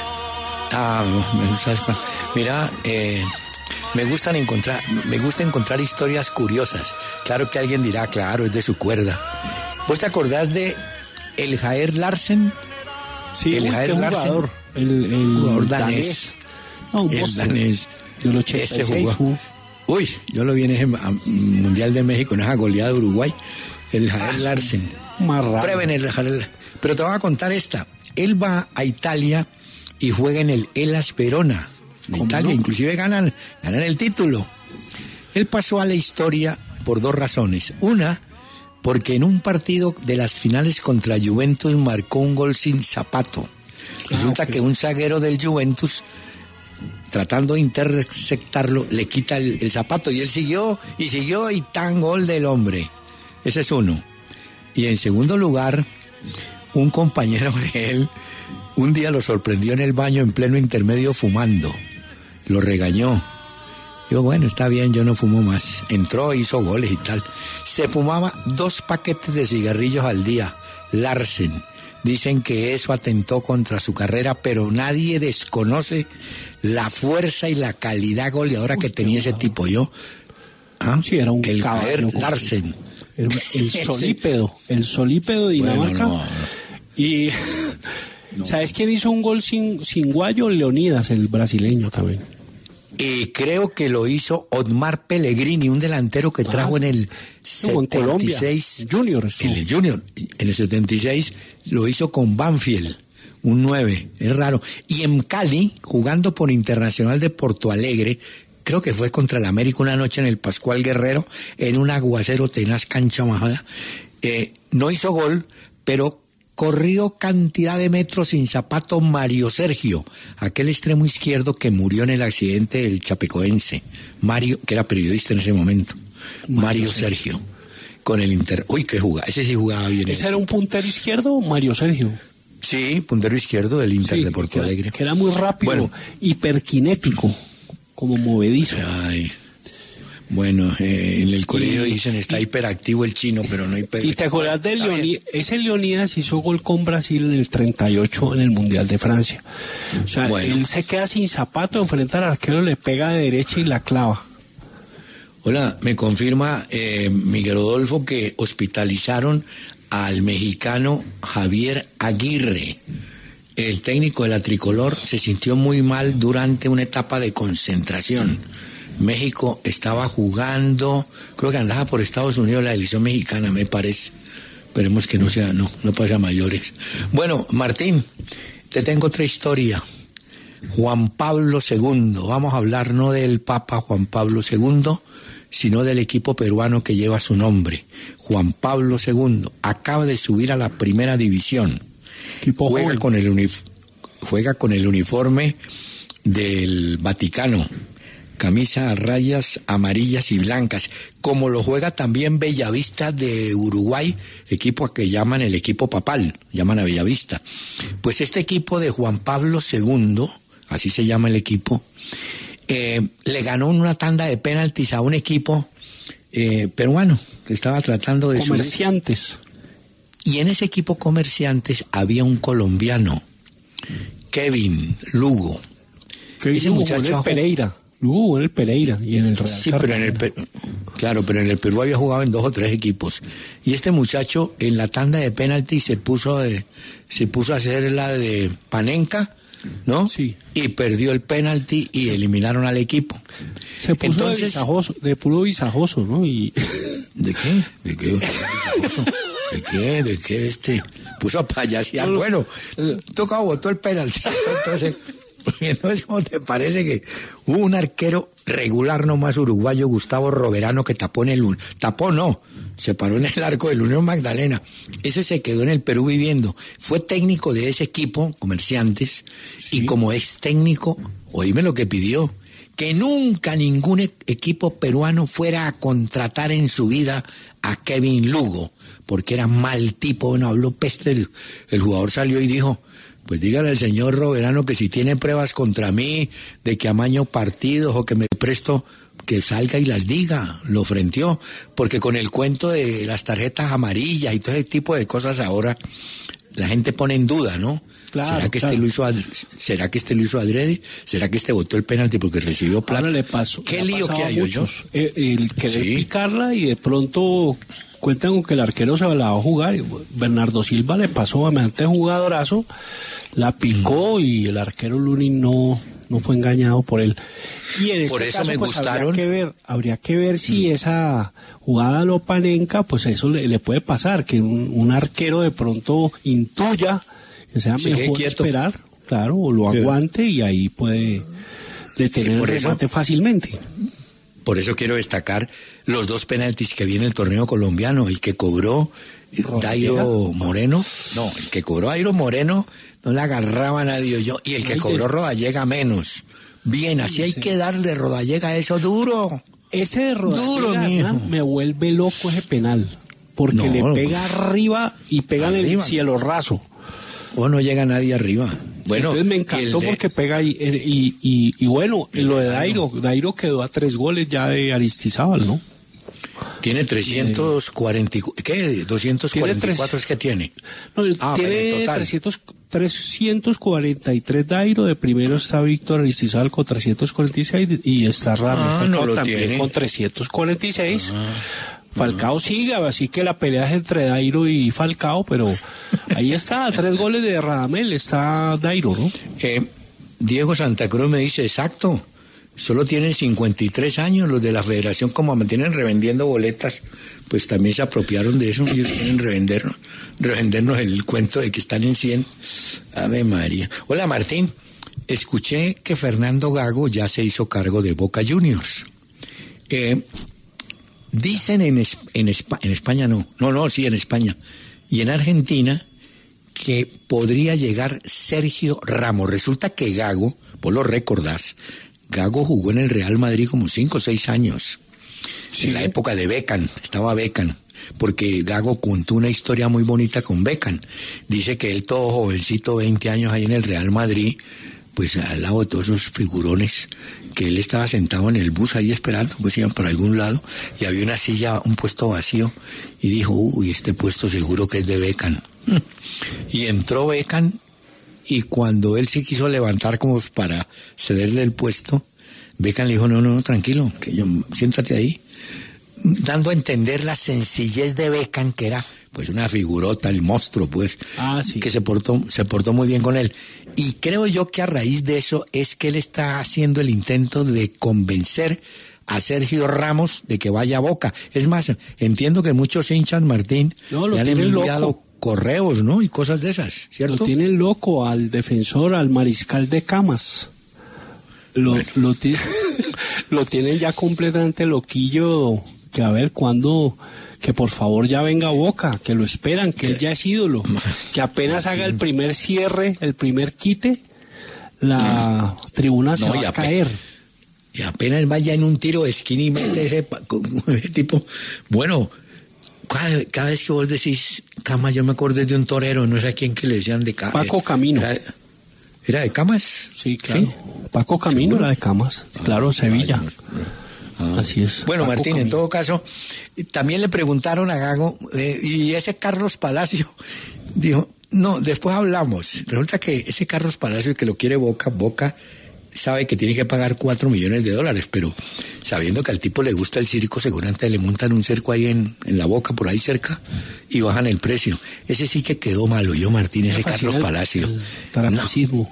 Ah, ¿sabes cuál? Mira, eh... Me gustan encontrar, me gusta encontrar historias curiosas. Claro que alguien dirá, claro, es de su cuerda. ¿Vos te acordás de el Jair Larsen? Sí, el Jair Larsen. El, el jugador danés. No, un el danés. Del ochenta y seis, ese jugó. Uy, yo lo vi en el Mundial de México, en esa goleada de Uruguay. El Jair Larsen. Prueben el Jair. Pero te voy a contar esta. Él va a Italia y juega en el Hellas Verona de Italia, no? Inclusive ganan, ganan el título. Él pasó a la historia por dos razones. Una, porque en un partido de las finales contra Juventus marcó un gol sin zapato. Resulta ah, okay. que un zaguero del Juventus, tratando de interceptarlo, le quita el, el zapato y él siguió y siguió y tan gol del hombre. Ese es uno. Y en segundo lugar, un compañero de él un día lo sorprendió en el baño en pleno intermedio fumando. Lo regañó. Digo, bueno, está bien, yo no fumo más. Entró, hizo goles y tal. Se fumaba dos paquetes de cigarrillos al día. Larsen. Dicen que eso atentó contra su carrera, pero nadie desconoce la fuerza y la calidad goleadora Uy, que tenía ese tipo. Yo, ¿ah? Sí, era un el caballo, Larsen. El, el solípedo, el solípedo de Dinamarca. Bueno, no. Y no. ¿Sabes quién hizo un gol sin, sin guayo? Leonidas, el brasileño también. Y creo que lo hizo Otmar Pellegrini, un delantero que trajo ah, en el setenta y seis. En Junior. En el Junior. En el setenta y seis lo hizo con Banfield, un nueve. Es raro. Y en Cali, jugando por Internacional de Porto Alegre, creo que fue contra el América una noche en el Pascual Guerrero, en un aguacero tenaz, cancha majada. Eh, no hizo gol, pero corrió cantidad de metros sin zapato Mario Sergio, aquel extremo izquierdo que murió en el accidente del Chapecoense. Mario, que era periodista en ese momento. Mario, Mario Sergio. Sergio. Con el Inter. Uy, qué jugaba. Ese sí jugaba bien. ¿Ese era un puntero izquierdo, Mario Sergio? Sí, puntero izquierdo del Inter sí, de Porto Alegre. Que era muy rápido, bueno, hiperkinético, como movedizo. Ay. Bueno, eh, en el colegio y, dicen está y, hiperactivo el chino, pero no hiper... ¿Y te acuerdas de Leonidas? Ese Leonidas hizo gol con Brasil en el treinta y ocho en el Mundial de Francia. O sea, bueno, él se queda sin zapato, enfrenta al arquero, le pega de derecha y la clava. Hola, me confirma eh, Miguel Rodolfo que hospitalizaron al mexicano Javier Aguirre. El técnico de la tricolor se sintió muy mal durante una etapa de concentración. México estaba jugando, creo que andaba por Estados Unidos la selección mexicana, me parece. Esperemos que no sea, no, no pasa mayores. Bueno, Martín, te tengo otra historia. Juan Pablo segundo, vamos a hablar no del Papa Juan Pablo segundo, sino del equipo peruano que lleva su nombre. Juan Pablo segundo acaba de subir a la primera división. Equipo juega joven. con el unif- juega con el uniforme del Vaticano, camisa a rayas amarillas y blancas, como lo juega también Bellavista de Uruguay, equipo que llaman el equipo papal, llaman a Bellavista. Pues este equipo de Juan Pablo segundo, así se llama el equipo, eh, le ganó una tanda de penaltis a un equipo eh, peruano que estaba tratando de subir. Comerciantes. Y en ese equipo Comerciantes había un colombiano, Kevin Lugo. Que Ese ese muchacho muchacho en el ha- Pereira. Lugo en el Pereira y en el Real Sí, pero en el Cartagena. Perú, claro, pero en el Perú había jugado en dos o tres equipos. Y este muchacho en la tanda de penalti se puso de, se puso a hacer la de Panenka, ¿no? Sí. Y perdió el penalti y eliminaron al equipo. Se puso Entonces- de, visajoso, de puro visajoso, ¿no? Y ¿De qué? ¿De qué? ¿De qué? ¿De qué este? Puso a payasear. Bueno, toca botó el penalti. Entonces, entonces, ¿cómo te parece que hubo un arquero regular nomás uruguayo, Gustavo Roverano, que tapó en el... un- Tapó no, se paró en el arco del Unión Magdalena. Ese se quedó en el Perú viviendo. Fue técnico de ese equipo, Comerciantes, Sí. y como es técnico, oíme lo que pidió, que nunca ningún e- equipo peruano fuera a contratar en su vida a Kevin Lugo, porque era mal tipo, no habló peste. El, el jugador salió y dijo, pues dígale al señor Roverano que si tiene pruebas contra mí, de que amaño partidos o que me presto, que salga y las diga. Lo frenteó, porque con el cuento de las tarjetas amarillas y todo ese tipo de cosas ahora, la gente pone en duda, ¿no? Claro, ¿Será que claro. este lo hizo adre- ¿Será que este lo hizo adrede? ¿Será que este votó el penalti porque recibió plata? ahora le pasó. ¿Qué le ha lío pasado que a hay, yo? muchos. Eh, El querer Sí. picarla y de pronto cuentan con que el arquero se la va a jugar. Y Bernardo Silva le pasó a mediante jugadorazo, la picó y el arquero Lunin no, no fue engañado por él. Y en Por este eso caso, me pues, gustaron. habría que ver, habría que ver si esa jugada lo panenca, pues eso le, le puede pasar, que un, un arquero de pronto intuya que sea Se quede mejor quieto. esperar, claro, o lo Sí. aguante y ahí puede detener el por eso- remate fácilmente. Por eso quiero destacar los dos penaltis que viene el torneo colombiano, el que cobró eh, Rodallega. Dairo Moreno, no, el que cobró Dairo Moreno no le agarraba a nadie yo, y el que Ay, cobró de- Rodallega menos. Bien, así hay sí. que darle Rodallega eso duro. Ese de Duro, Rodallega, mijo. Hernán, me vuelve loco ese penal, porque No, le pues, pega arriba y pega en el arriba. cielo raso. O no llega nadie arriba. Bueno, Entonces me y encantó el de- porque pega ahí, eh, y, y, y bueno, El lo de de Dairo, Dairo quedó a tres goles ya de Aristizábal, ¿no? tiene trescientos cuarenta, y cu- ¿qué? doscientos cuarenta y cuatro es que tiene. No, Ah, pero en tiene total. trescientos, trescientos cuarenta y tres Dairo, de primero está Víctor Aristizábal con trescientos cuarenta y seis y está Ramón Ah, Falcao no lo también tiene. con trescientos cuarenta y seis. Falcao sigue, así que la pelea es entre Dairo y Falcao, pero ahí está, tres goles de Radamel, está Dairo, ¿no? Eh, Diego Santa Cruz me dice, exacto, solo tienen cincuenta y tres años, los de la federación como mantienen revendiendo boletas, pues también se apropiaron de eso, ellos quieren revendernos, revendernos el cuento de que están en cien. Ave María. Hola Martín, escuché que Fernando Gago ya se hizo cargo de Boca Juniors. Eh, dicen en, es- en, Espa- en España, no, no, no, sí, en España, y en Argentina, que podría llegar Sergio Ramos. Resulta que Gago, vos lo recordás, Gago jugó en el Real Madrid como cinco o seis años. En la época de Beckham, estaba Beckham, porque Gago contó una historia muy bonita con Beckham. Dice que él todo jovencito, veinte años ahí en el Real Madrid, pues al lado de todos esos figurones, que él estaba sentado en el bus ahí esperando, pues iban para algún lado, y había una silla, un puesto vacío, y dijo, uy, este puesto seguro que es de Beckham. Y entró Beckham, y cuando él se quiso levantar como para cederle el puesto, Beckham le dijo, no, no, no, tranquilo, que yo, siéntate ahí. dando a entender la sencillez de Beckham, que era pues una figurota, el monstruo, pues, ah, sí. que se portó, se portó muy bien con él. Y creo yo que a raíz de eso es que él está haciendo el intento de convencer a Sergio Ramos de que vaya a Boca. Es más, entiendo que muchos hinchas, Martín, no, le han enviado loco. correos, ¿no? Y cosas de esas, ¿cierto? Lo tienen loco al defensor, al mariscal de Camas. Lo, bueno. lo, t- lo tienen ya completamente loquillo, que a ver cuándo... que por favor ya venga a Boca, que lo esperan, que él ya es ídolo, que apenas haga el primer cierre, el primer quite, la tribuna se no, va a caer. Y apenas vaya en un tiro de esquina y mete ese, ese tipo, bueno, cada, cada vez que vos decís Camas, yo me acordé de un torero, no sé a quién que le decían de Camas. Paco Camino. ¿Era, era de Camas? Sí, claro. ¿Sí? Paco Camino ¿Seguro? Era de Camas, claro, Sevilla. Ay, no, no. Ah, Así es. Bueno, Paco Martín, Camino. En todo caso, también le preguntaron a Gago, eh, y ese Carlos Palacio dijo, no, después hablamos. Resulta que ese Carlos Palacio que lo quiere Boca, Boca sabe que tiene que pagar cuatro millones de dólares, pero sabiendo que al tipo le gusta el circo, seguramente le montan un cerco ahí en, en la Boca, por ahí cerca, y bajan el precio. Ese sí que quedó malo, yo, Martín, ese Carlos Palacio. No.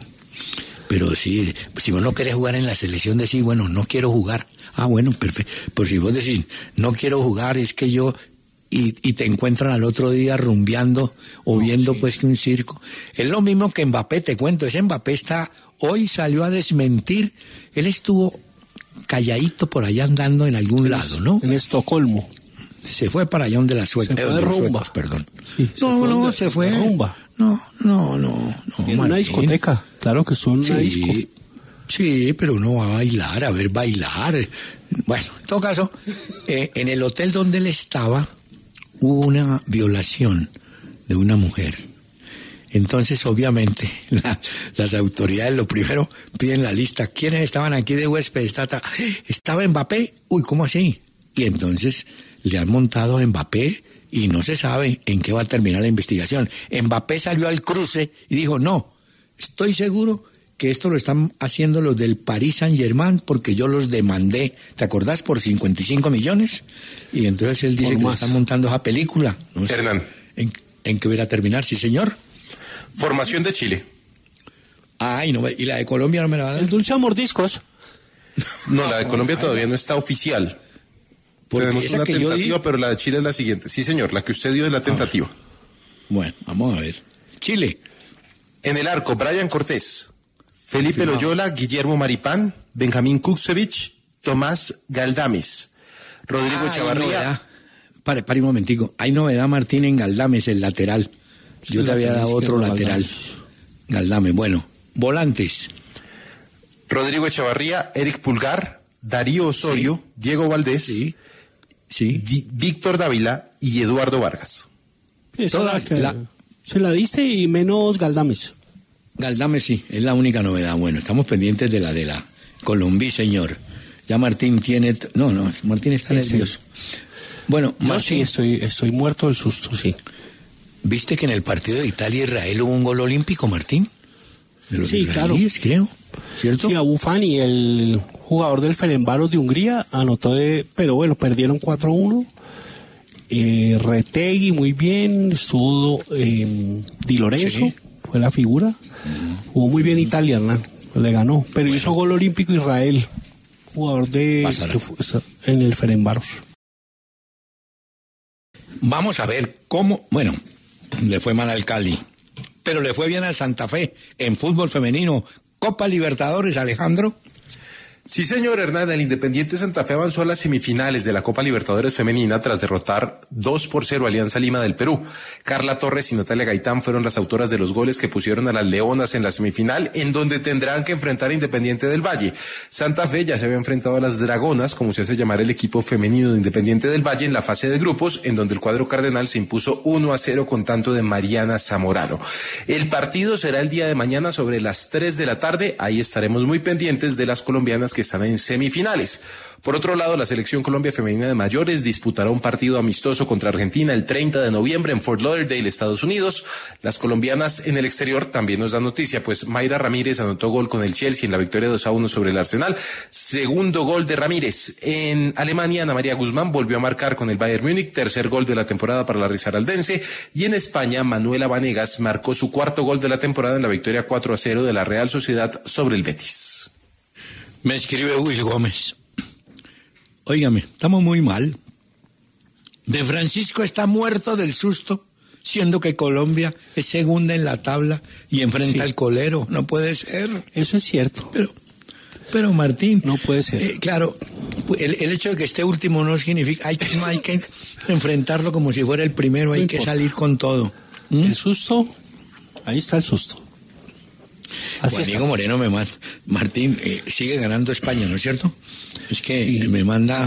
Pero sí, si vos no querés jugar en la selección, decís, bueno, no quiero jugar. Ah, bueno, perfecto. Pero si vos decís, no quiero jugar, es que yo... Y, y te encuentran al otro día rumbeando o oh, viendo sí. pues que un circo. Es lo mismo que Mbappé, te cuento. Ese Mbappé está... Hoy salió a desmentir. Él estuvo calladito por allá andando en algún en lado, ¿no? En Estocolmo. Se fue para allá donde las suecas. Se fue de eh, rumba. Suecos, perdón. Sí, no, se no, de, se fue. De rumba. No, no, no. no en una discoteca. Claro que estuvo en una sí, disco. Sí, pero uno va a bailar, a ver bailar. Bueno, en todo caso, eh, en el hotel donde él estaba hubo una violación de una mujer. Entonces, obviamente, la, las autoridades lo primero piden la lista. ¿Quiénes estaban aquí de huéspedes? ¿Estaba Mbappé? Uy, ¿cómo así? Y entonces le han montado a Mbappé y no se sabe en qué va a terminar la investigación. Mbappé salió al cruce y dijo, no, estoy seguro que esto lo están haciendo los del Paris Saint-Germain porque yo los demandé, ¿te acordás? Por cincuenta y cinco millones. Y entonces él dice por que más. Están montando esa película. No sé Hernán. ¿En, en qué verá terminar? Sí, señor. Formación de Chile. Ay, no, ¿y la de Colombia no me la va a dar? El dulce a mordiscos. No, la de Colombia todavía no está oficial. Tenemos una tentativa, pero la de Chile es la siguiente. Sí, señor, la que usted dio es la tentativa. Bueno, vamos a ver. Chile. En el arco, Brian Cortés, Felipe Firmado. Loyola, Guillermo Maripán, Benjamín Kuksevich, Tomás Galdames, Rodrigo ah, Chavarría. Pare, pare un momentico. Hay novedad, Martín, en Galdames, el lateral. Yo sí, te había dado otro lateral. Galdames. Bueno, volantes. Rodrigo Echavarría, Eric Pulgar, Darío Osorio, sí. Diego Valdés, sí. Sí. D- Víctor Dávila y Eduardo Vargas. Sí, Toda la... Se la diste y menos Galdames. Galdames sí, es la única novedad. Bueno, estamos pendientes de la de la Colombia, señor. Ya Martín tiene... T- no, no, Martín está sí, nervioso. Sí. Bueno, Yo Martín, sí estoy, estoy muerto del susto, sí. ¿Viste que en el partido de Italia-Israel hubo un gol olímpico, Martín? De los sí, israelíes, claro. creo. ¿Cierto? Sí, Abufani, el jugador del Ferencváros de Hungría, anotó de... Pero bueno, perdieron cuatro a uno. Eh, Retegui, muy bien. Estuvo eh, Di Lorenzo, sí. Fue la figura. Uh-huh. Jugó muy bien Italia, ¿no? Le ganó. Pero bueno. Hizo gol olímpico Israel, jugador de... Que fue, en el Ferencváros. Vamos a ver cómo... Bueno, le fue mal al Cali, pero le fue bien al Santa Fe en fútbol femenino. Copa Libertadores, Alejandro. Sí, señor Hernán, el Independiente Santa Fe avanzó a las semifinales de la Copa Libertadores Femenina tras derrotar dos por cero a Alianza Lima del Perú. Carla Torres y Natalia Gaitán fueron las autoras de los goles que pusieron a las Leonas en la semifinal, en donde tendrán que enfrentar a Independiente del Valle. Santa Fe ya se había enfrentado a las Dragonas, como se hace llamar el equipo femenino de Independiente del Valle, en la fase de grupos, en donde el cuadro cardenal se impuso uno a cero con tanto de Mariana Zamorano. El partido será el día de mañana sobre las tres de la tarde. Ahí estaremos muy pendientes de las colombianas que están en semifinales. Por otro lado, la selección Colombia femenina de mayores disputará un partido amistoso contra Argentina el treinta de noviembre en Fort Lauderdale, Estados Unidos. Las colombianas en el exterior también nos dan noticia, pues Mayra Ramírez anotó gol con el Chelsea en la victoria dos a uno sobre el Arsenal. Segundo gol de Ramírez. En Alemania, Ana María Guzmán volvió a marcar con el Bayern Múnich, tercer gol de la temporada para la risaraldense. Y en España, Manuela Vanegas marcó su cuarto gol de la temporada en la victoria cuatro a cero de la Real Sociedad sobre el Betis. Me escribe Will Gómez. Óigame, estamos muy mal. De Francisco está muerto del susto, siendo que Colombia es segunda en la tabla y enfrenta sí. al colero. No puede ser. Eso es cierto. Pero, pero Martín. No puede ser. Eh, claro, el, el hecho de que esté último no significa. Hay, no hay que enfrentarlo como si fuera el primero, hay no que salir con todo. ¿Mm? El susto, ahí está el susto. Así Juan Diego Moreno me manda. Martín, eh, sigue ganando España, ¿no es cierto? Es que sí, me manda,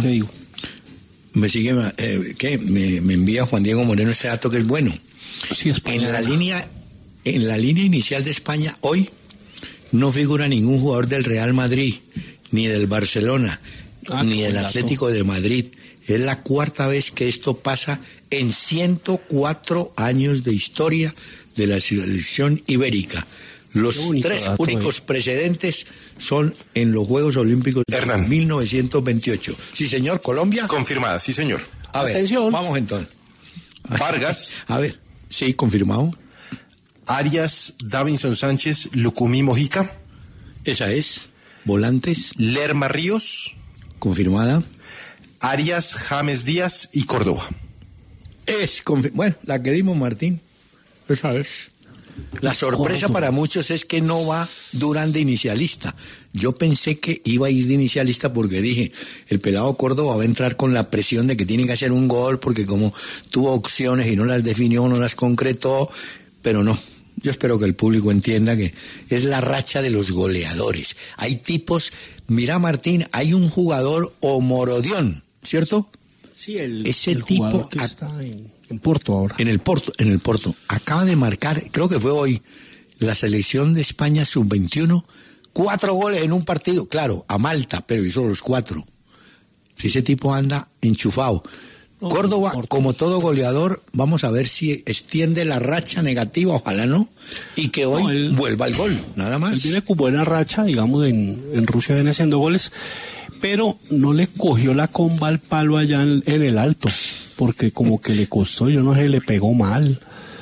me sigue, eh, ¿qué? Me, me envía Juan Diego Moreno ese dato que es bueno. Sí, España. En la línea, en la línea inicial de España hoy no figura ningún jugador del Real Madrid, ni del Barcelona, ah, ni del Atlético de Madrid. Es la cuarta vez que esto pasa en ciento cuatro años de historia de la selección ibérica. Los tres dato, únicos eh. precedentes son en los Juegos Olímpicos de Hernán. mil novecientos veintiocho. Sí, señor, Colombia. Confirmada, sí, señor. A ver, Atención. Vamos entonces. Vargas. A ver, sí, confirmado. Arias, Davinson Sánchez, Lucumí Mojica. Esa es. Volantes. Lerma Ríos. Confirmada. Arias, James Díaz y Córdoba. Es, confir- bueno, la que dimos, Martín. Esa es. La sorpresa para muchos es que no va Durán de inicialista. Yo pensé que iba a ir de inicialista porque dije, el pelado Córdoba va a entrar con la presión de que tiene que hacer un gol porque como tuvo opciones y no las definió, no las concretó, pero no. Yo espero que el público entienda que es la racha de los goleadores. Hay tipos, mira Martín, hay un jugador Omorodión, ¿cierto? Sí, el, Ese el tipo jugador que está en... En Porto ahora. En el Porto, en el Porto. Acaba de marcar, creo que fue hoy, la selección de España sub veintiuno, cuatro goles en un partido. Claro, a Malta, pero hizo los cuatro. Si ese tipo anda enchufado. No, Córdoba, no como todo goleador, vamos a ver si extiende la racha negativa, ojalá no, y que hoy no, él, vuelva al gol, nada más. Él viene con buena racha, digamos, en, en Rusia viene haciendo goles, pero no le cogió la comba al palo allá en, en el alto. Porque como que le costó, yo no sé, le pegó mal.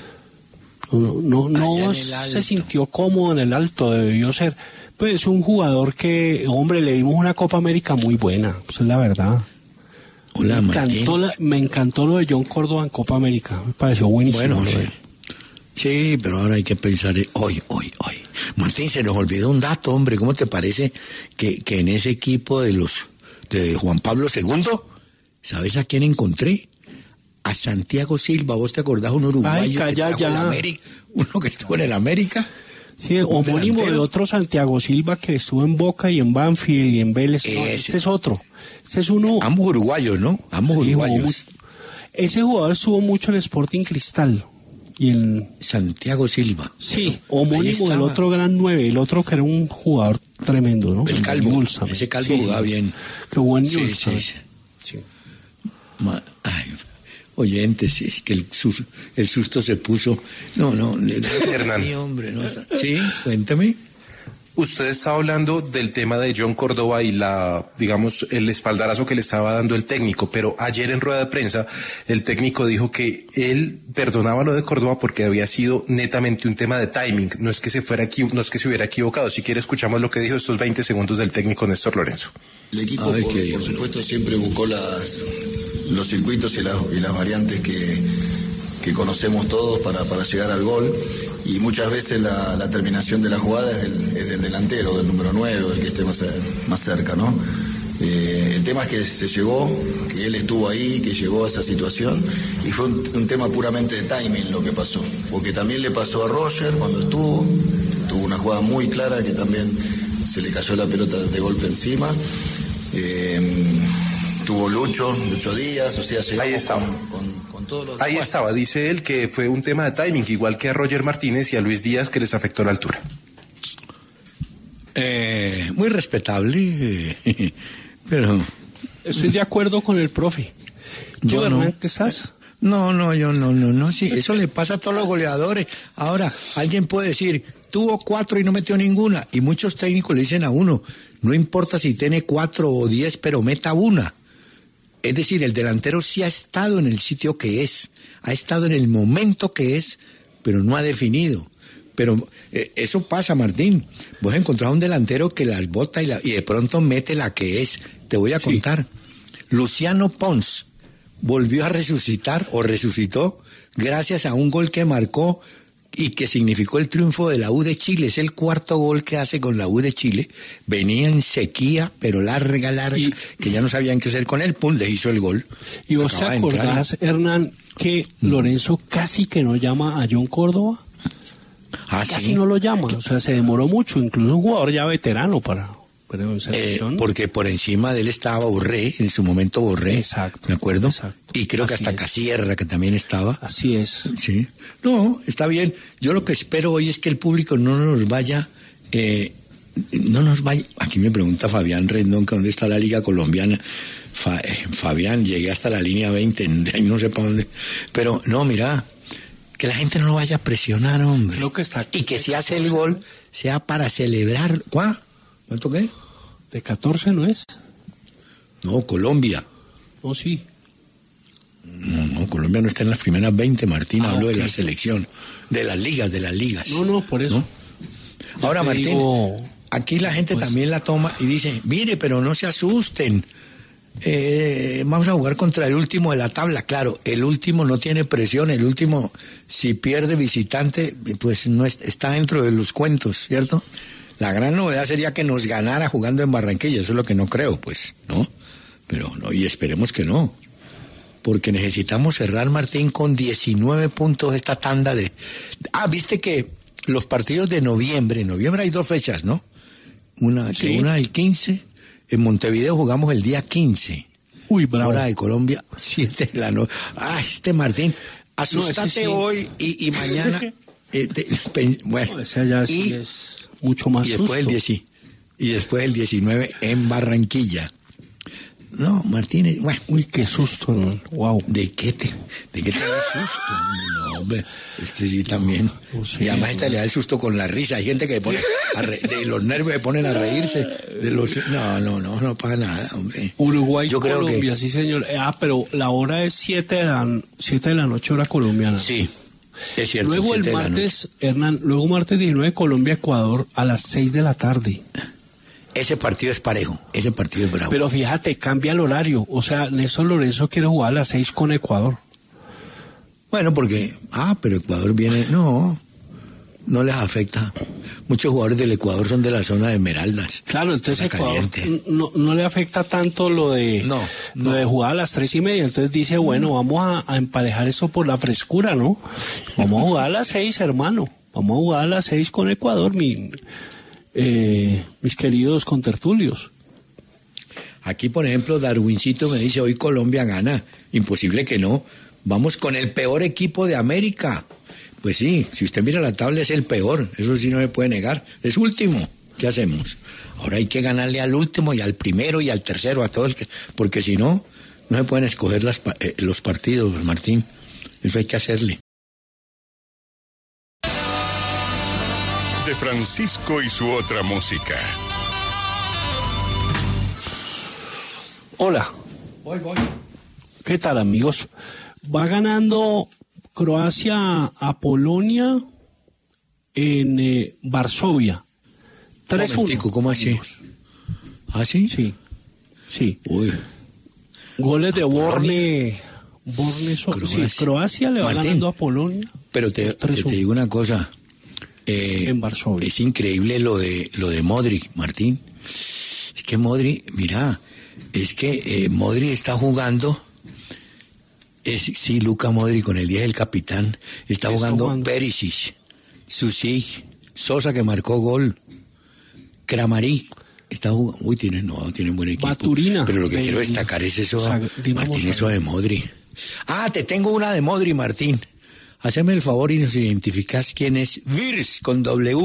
No, no, no se sintió cómodo en el alto, debió ser. Pues es un jugador que, hombre, le dimos una Copa América muy buena, esa es la verdad. Hola, me, encantó la, me encantó lo de John Córdoba en Copa América, me pareció buenísimo. Bueno, sí. sí, pero ahora hay que pensar, en, hoy, hoy, hoy. Martín, se nos olvidó un dato, hombre, ¿cómo te parece que, que en ese equipo de los de Juan Pablo segundo, ¿sabes a quién encontré? A Santiago Silva, ¿vos te acordás? Un uruguayo Ay, calla, que trajo el América, uno que estuvo en el América. Sí, homónimo delantero. De otro Santiago Silva que estuvo en Boca y en Banfield y en Vélez. No, este es otro. Este es uno. Ambos uruguayos, ¿no? Ambos sí, uruguayos. Ese jugador estuvo mucho en Sporting Cristal. Y el... Santiago Silva. Sí, homónimo del otro gran nueve, el otro que era un jugador tremendo, ¿no? El Calvo. Newell's, ese Calvo sí, jugaba sí. bien. Qué buen sí, sí, sí. sí. Ma... Ay. Oyentes, es que el susto, el susto se puso. No, no, Hernán. Sí, hombre, no. Sí, cuéntame. Usted está hablando del tema de John Córdoba y la, digamos, el espaldarazo que le estaba dando el técnico, pero ayer en rueda de prensa el técnico dijo que él perdonaba lo de Córdoba porque había sido netamente un tema de timing, no es que se fuera aquí, no es que se hubiera equivocado. Si quiere escuchamos lo que dijo estos veinte segundos del técnico Néstor Lorenzo. El equipo, por, por supuesto, siempre buscó las, los circuitos y las, y las variantes que, que conocemos todos para, para llegar al gol. Y muchas veces la, la terminación de la jugada es del, es del delantero, del número nueve, del que esté más, más cerca, ¿no? Eh, el tema es que se llegó, que él estuvo ahí, que llegó a esa situación, y fue un, un tema puramente de timing lo que pasó. Porque también le pasó a Roger cuando estuvo, tuvo una jugada muy clara que también se le cayó la pelota de golpe encima. Eh, tuvo Lucho, Lucho Díaz, o sea, llegamos ahí estaba. Con, con, con todos los Ahí demás. estaba, dice él que fue un tema de timing, igual que a Roger Martínez y a Luis Díaz que les afectó la altura. Eh, muy respetable, eh, pero... Estoy de acuerdo con el profe. ¿Tú, Yo Hernán, no. qué estás? No, no, yo no, no, no, sí, eso le pasa a todos los goleadores. Ahora, alguien puede decir, tuvo cuatro y no metió ninguna, y muchos técnicos le dicen a uno, no importa si tiene cuatro o diez, pero meta una. Es decir, el delantero sí ha estado en el sitio que es, ha estado en el momento que es, pero no ha definido. Pero eh, eso pasa, Martín. Vos encontrás un delantero que las bota y, la, y de pronto mete la que es. Te voy a Sí. contar. Luciano Pons volvió a resucitar o resucitó gracias a un gol que marcó y que significó el triunfo de la U de Chile. Es el cuarto gol que hace con la U de Chile. Venía en sequía, pero larga, larga, Y- que ya no sabían qué hacer con él. Pum, le hizo el gol. ¿Y vos te Acaba de entrar. acordás, Hernán, que Lorenzo casi que no llama a John Córdoba? Ah, Casi sí. no lo llama, o sea, se demoró mucho, incluso un jugador ya veterano para, para en Eh, selección. porque por encima de él estaba Borré, en su momento Borré, Exacto, ¿me acuerdo? exacto. Y creo que Así hasta es. Casierra, que también estaba. Así es. Sí. No, está bien. Yo lo que espero hoy es que el público no nos vaya, eh, no nos vaya. Aquí me pregunta Fabián Rendón, que dónde está la Liga Colombiana. Fa- eh, Fabián, llegué hasta la línea veinte, de ahí no sé para dónde. Pero no, mira, que la gente no lo vaya a presionar, hombre. Creo que está aquí. Y que si hace el gol, sea para celebrar. ¿Cuá? ¿Cuánto qué? ¿De catorce no es? No, Colombia. No, sí. No, no, Colombia no está en las primeras veinte, Martín. Ah, Hablo ok. de la selección, de las ligas, de las ligas. No, no, por eso. ¿No? Ahora, te Martín, digo, aquí la gente pues- también la toma y dice, mire, pero no se asusten. Eh, vamos a jugar contra el último de la tabla. Claro, el último no tiene presión, el último, si pierde visitante, pues no es- está dentro de los cuentos, ¿cierto? La gran novedad sería que nos ganara jugando en Barranquilla, eso es lo que no creo, pues, ¿no? Pero no, y esperemos que no. Porque necesitamos cerrar, Martín, con diecinueve puntos esta tanda de... Ah, viste que los partidos de noviembre, en noviembre hay dos fechas, ¿no? Una, Sí. que una el quince, en Montevideo jugamos el día quince. Uy, bravo. Hora de Colombia, siete de la noche. Ay, este Martín, asustate No, ese sí. hoy y, y mañana... eh, te- pe- bueno, No, ese allá sí y, es mucho más y después el susto. diez, y después el diecinueve en Barranquilla. No, Martínez, bueno... Uy, qué susto, hermano. Wow. ¿De qué te, de qué te da susto? No, hombre, este sí también. No sé, Y además este no. le da el susto con la risa. Hay gente que pone a re- de los nervios se ponen a reírse. De los, no, no, no, no pasa nada, hombre. Uruguay, Yo creo Colombia, que sí, señor. Eh, ah, pero la hora es siete de la, siete de la noche, hora colombiana. sí, es cierto. Luego el siete de la noche. martes, Hernán, luego martes diecinueve, Colombia-Ecuador a las seis de la tarde. Ese partido es parejo, ese partido es bravo. Pero fíjate, cambia el horario. O sea, Néstor Lorenzo quiere jugar a las seis con Ecuador. Bueno, porque, ah, pero Ecuador viene, no, no les afecta. Muchos jugadores del Ecuador son de la zona de Esmeraldas. Claro, entonces Zona Ecuador caliente. no, no le afecta tanto lo de, No, lo no. de jugar a las tres y media. Entonces dice, bueno, vamos a, a emparejar eso por la frescura, ¿no? Vamos a jugar a las seis, hermano. Vamos a jugar a las seis con Ecuador, mi, eh, mis queridos contertulios. Aquí, por ejemplo, Darwincito me dice, hoy Colombia gana. Imposible que no. Vamos con el peor equipo de América. Pues sí, si usted mira la tabla es el peor. Eso sí no me puede negar. Es último. ¿Qué hacemos? Ahora hay que ganarle al último y al primero y al tercero, a todos. Que, porque si no, no se pueden escoger las, eh, los partidos, Martín. Eso hay que hacerle. De Francisco y su otra música. Hola, Voy, voy. ¿qué tal, amigos? Va ganando Croacia a Polonia en eh, Varsovia. tres uno. Momentico, ¿cómo así? amigos. ¿Ah, sí? Sí, sí. Uy. Goles de Polonia? Borne. Borne so- Croacia. sí, Croacia le va Martín, ganando a Polonia. Pero te, te, tres uno. te digo una cosa. Eh, En Varsovia. Es increíble lo de lo de Modric, Martín. Es que Modric, mira, es que eh, Modric está jugando. Es, sí, Luka Modric con el diez del capitán. Está Está jugando jugando. Perisic, Susic, Sosa que marcó gol, Kramaric. Está jugando. Uy, tienen, no, tienen buen equipo. Baturina. Pero lo que de- quiero destacar es eso, Zag- Dinamo Martín, eso Zagreb. de Modric. Ah, te tengo una de Modric, Martín. Haceme el favor y nos identificas quién es Virs con W.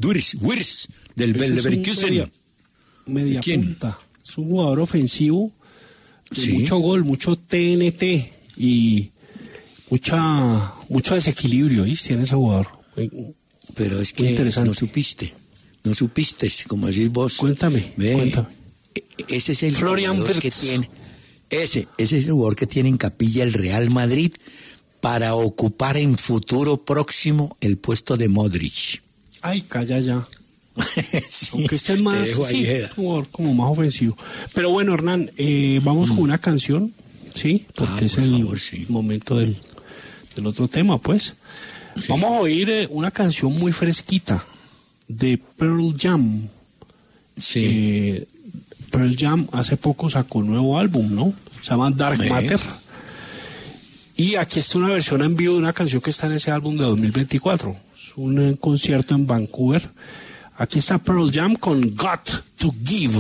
Duris, Wirs, del Ese es un Leverkusen. media, media ¿Quién? punta. Es un jugador ofensivo, de Sí. mucho gol, mucho T N T y mucha mucho desequilibrio, ¿viste? Tiene ese jugador. Pero es Muy que interesante. no supiste, no supiste, como decís vos. Cuéntame, Ve, cuéntame. e- Ese es el Florian jugador que Wirtz. tiene, ese, ese es el jugador que tiene en capilla el Real Madrid para ocupar en futuro próximo el puesto de Modric. Ay, calla ya. Sí, Aunque este es te más, dejo ahí, sí, Eda. jugador como más ofensivo. Pero bueno, Hernán, eh, vamos con una canción, ¿sí? Porque Ah, es por el favor, sí. momento del, del otro tema, pues. Sí. Vamos a oír eh, una canción muy fresquita de Pearl Jam. Sí. Eh, Pearl Jam hace poco sacó un nuevo álbum, ¿no? Se llama Dark Sí. Matter. Y aquí está una versión en vivo de una canción que está en ese álbum de dos mil veinticuatro. Es un eh, concierto en Vancouver. Aquí está Pearl Jam con Got to Give.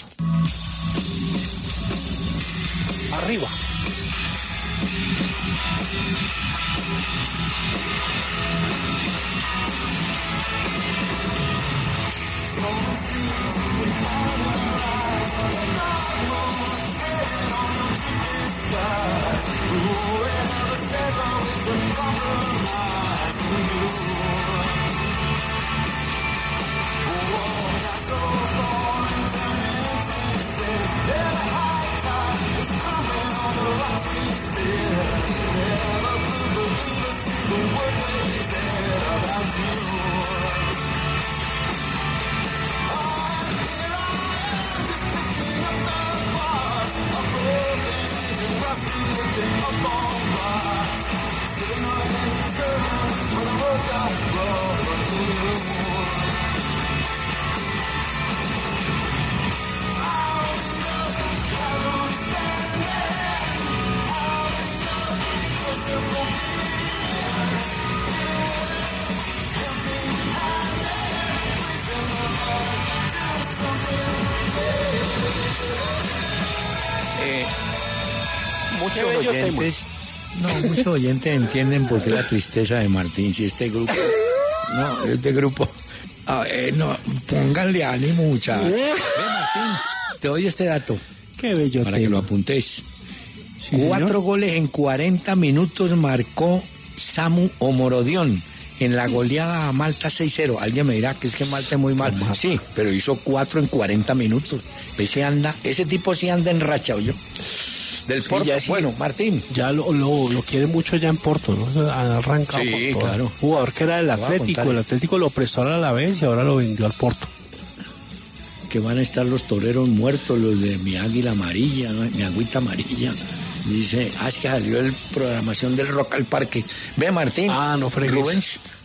Arriba. Muchos Qué bello oyentes, no, muchos oyentes entienden por qué la tristeza de Martín. Si este grupo, no, este grupo, a ver, no, pónganle ánimo, muchachos. Ve, Martín, te doy este dato Qué bello para que tema. lo apuntes. Sí, Cuatro señor. goles en cuarenta minutos marcó Samu Omorodion en la goleada a Malta seis cero. Alguien me dirá que es que Malta es muy mal. Sí, pero hizo cuatro en cuarenta minutos. Ese anda, ese tipo sí anda en racha, yo. Del Sí, Porto. ya sí. Bueno, Martín. Ya lo, lo, lo quiere mucho ya en Porto, ¿no? Ha arrancado Sí, con todo. claro. Jugador que era del Te voy a Atlético. contar. El Atlético lo prestó a la vez y ahora lo vendió al Porto. Que van a estar los toreros muertos, los de mi águila amarilla, ¿no? Mi agüita amarilla. Dice, ah, es que salió el programación del Rock al Parque. Ve, Martín. Ah, no fregues. Rubén,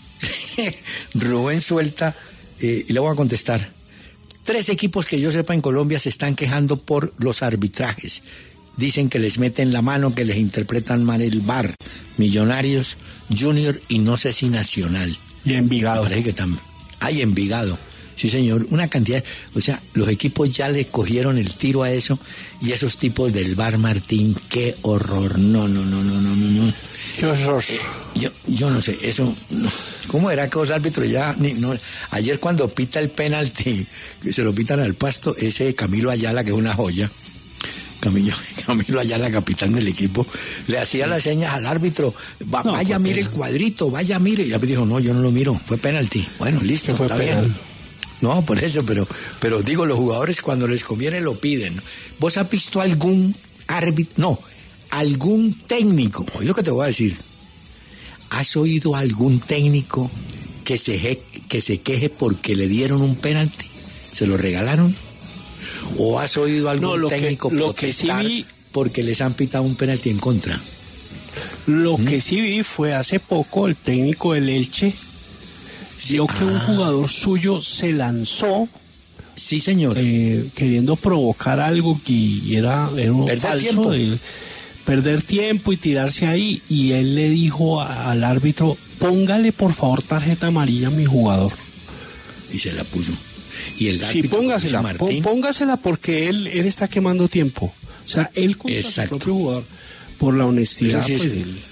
Rubén suelta, eh, y le voy a contestar. Tres equipos que yo sepa en Colombia se están quejando por los arbitrajes. Dicen que les meten la mano, que les interpretan mal el V A R. Millonarios, Junior y no sé si Nacional. Y Envigado. Me parece que también. Hay Envigado. Sí, señor. Una cantidad. O sea, los equipos ya le cogieron el tiro a eso. Y esos tipos del V A R, Martín, qué horror. No, no, no, no, no, no. no. Qué horror. Yo, yo no sé, eso. No. ¿Cómo era que los árbitros ya? Ni, no, ayer cuando pita el penalti, que se lo pitan al Pasto, ese Camilo Ayala, que es una joya. Camilo, Camilo Ayala, capitán del equipo, le hacía las señas al árbitro, va, No, vaya, fue mire el penal. cuadrito, vaya, mire. Y el árbitro dijo, no, yo no lo miro, fue penalti. Bueno, listo, Que fue está penal. bien. No, por eso, pero, pero digo, los jugadores cuando les conviene lo piden. ¿Vos has visto algún árbitro? No, algún técnico, oye lo que te voy a decir. ¿Has oído algún técnico que se, je- que se queje porque le dieron un penalti? ¿Se lo regalaron? ¿O has oído algún No, lo que- técnico lo que sí protestar vi- porque les han pitado un penalti en contra? Lo que sí vi fue hace poco el técnico del Elche vio que un jugador suyo se lanzó Sí, señor. eh, queriendo provocar algo que y era, era un Perder falso tiempo. de perder tiempo y tirarse ahí, y él le dijo a- al árbitro, póngale por favor tarjeta amarilla a mi jugador. Y se la puso. Y el Sí, árbitro, póngasela, como dice pó- Martín, póngasela porque él, él está quemando tiempo. O sea, él contra Exacto. su propio jugador por la honestidad. Eso sí es- pues, él-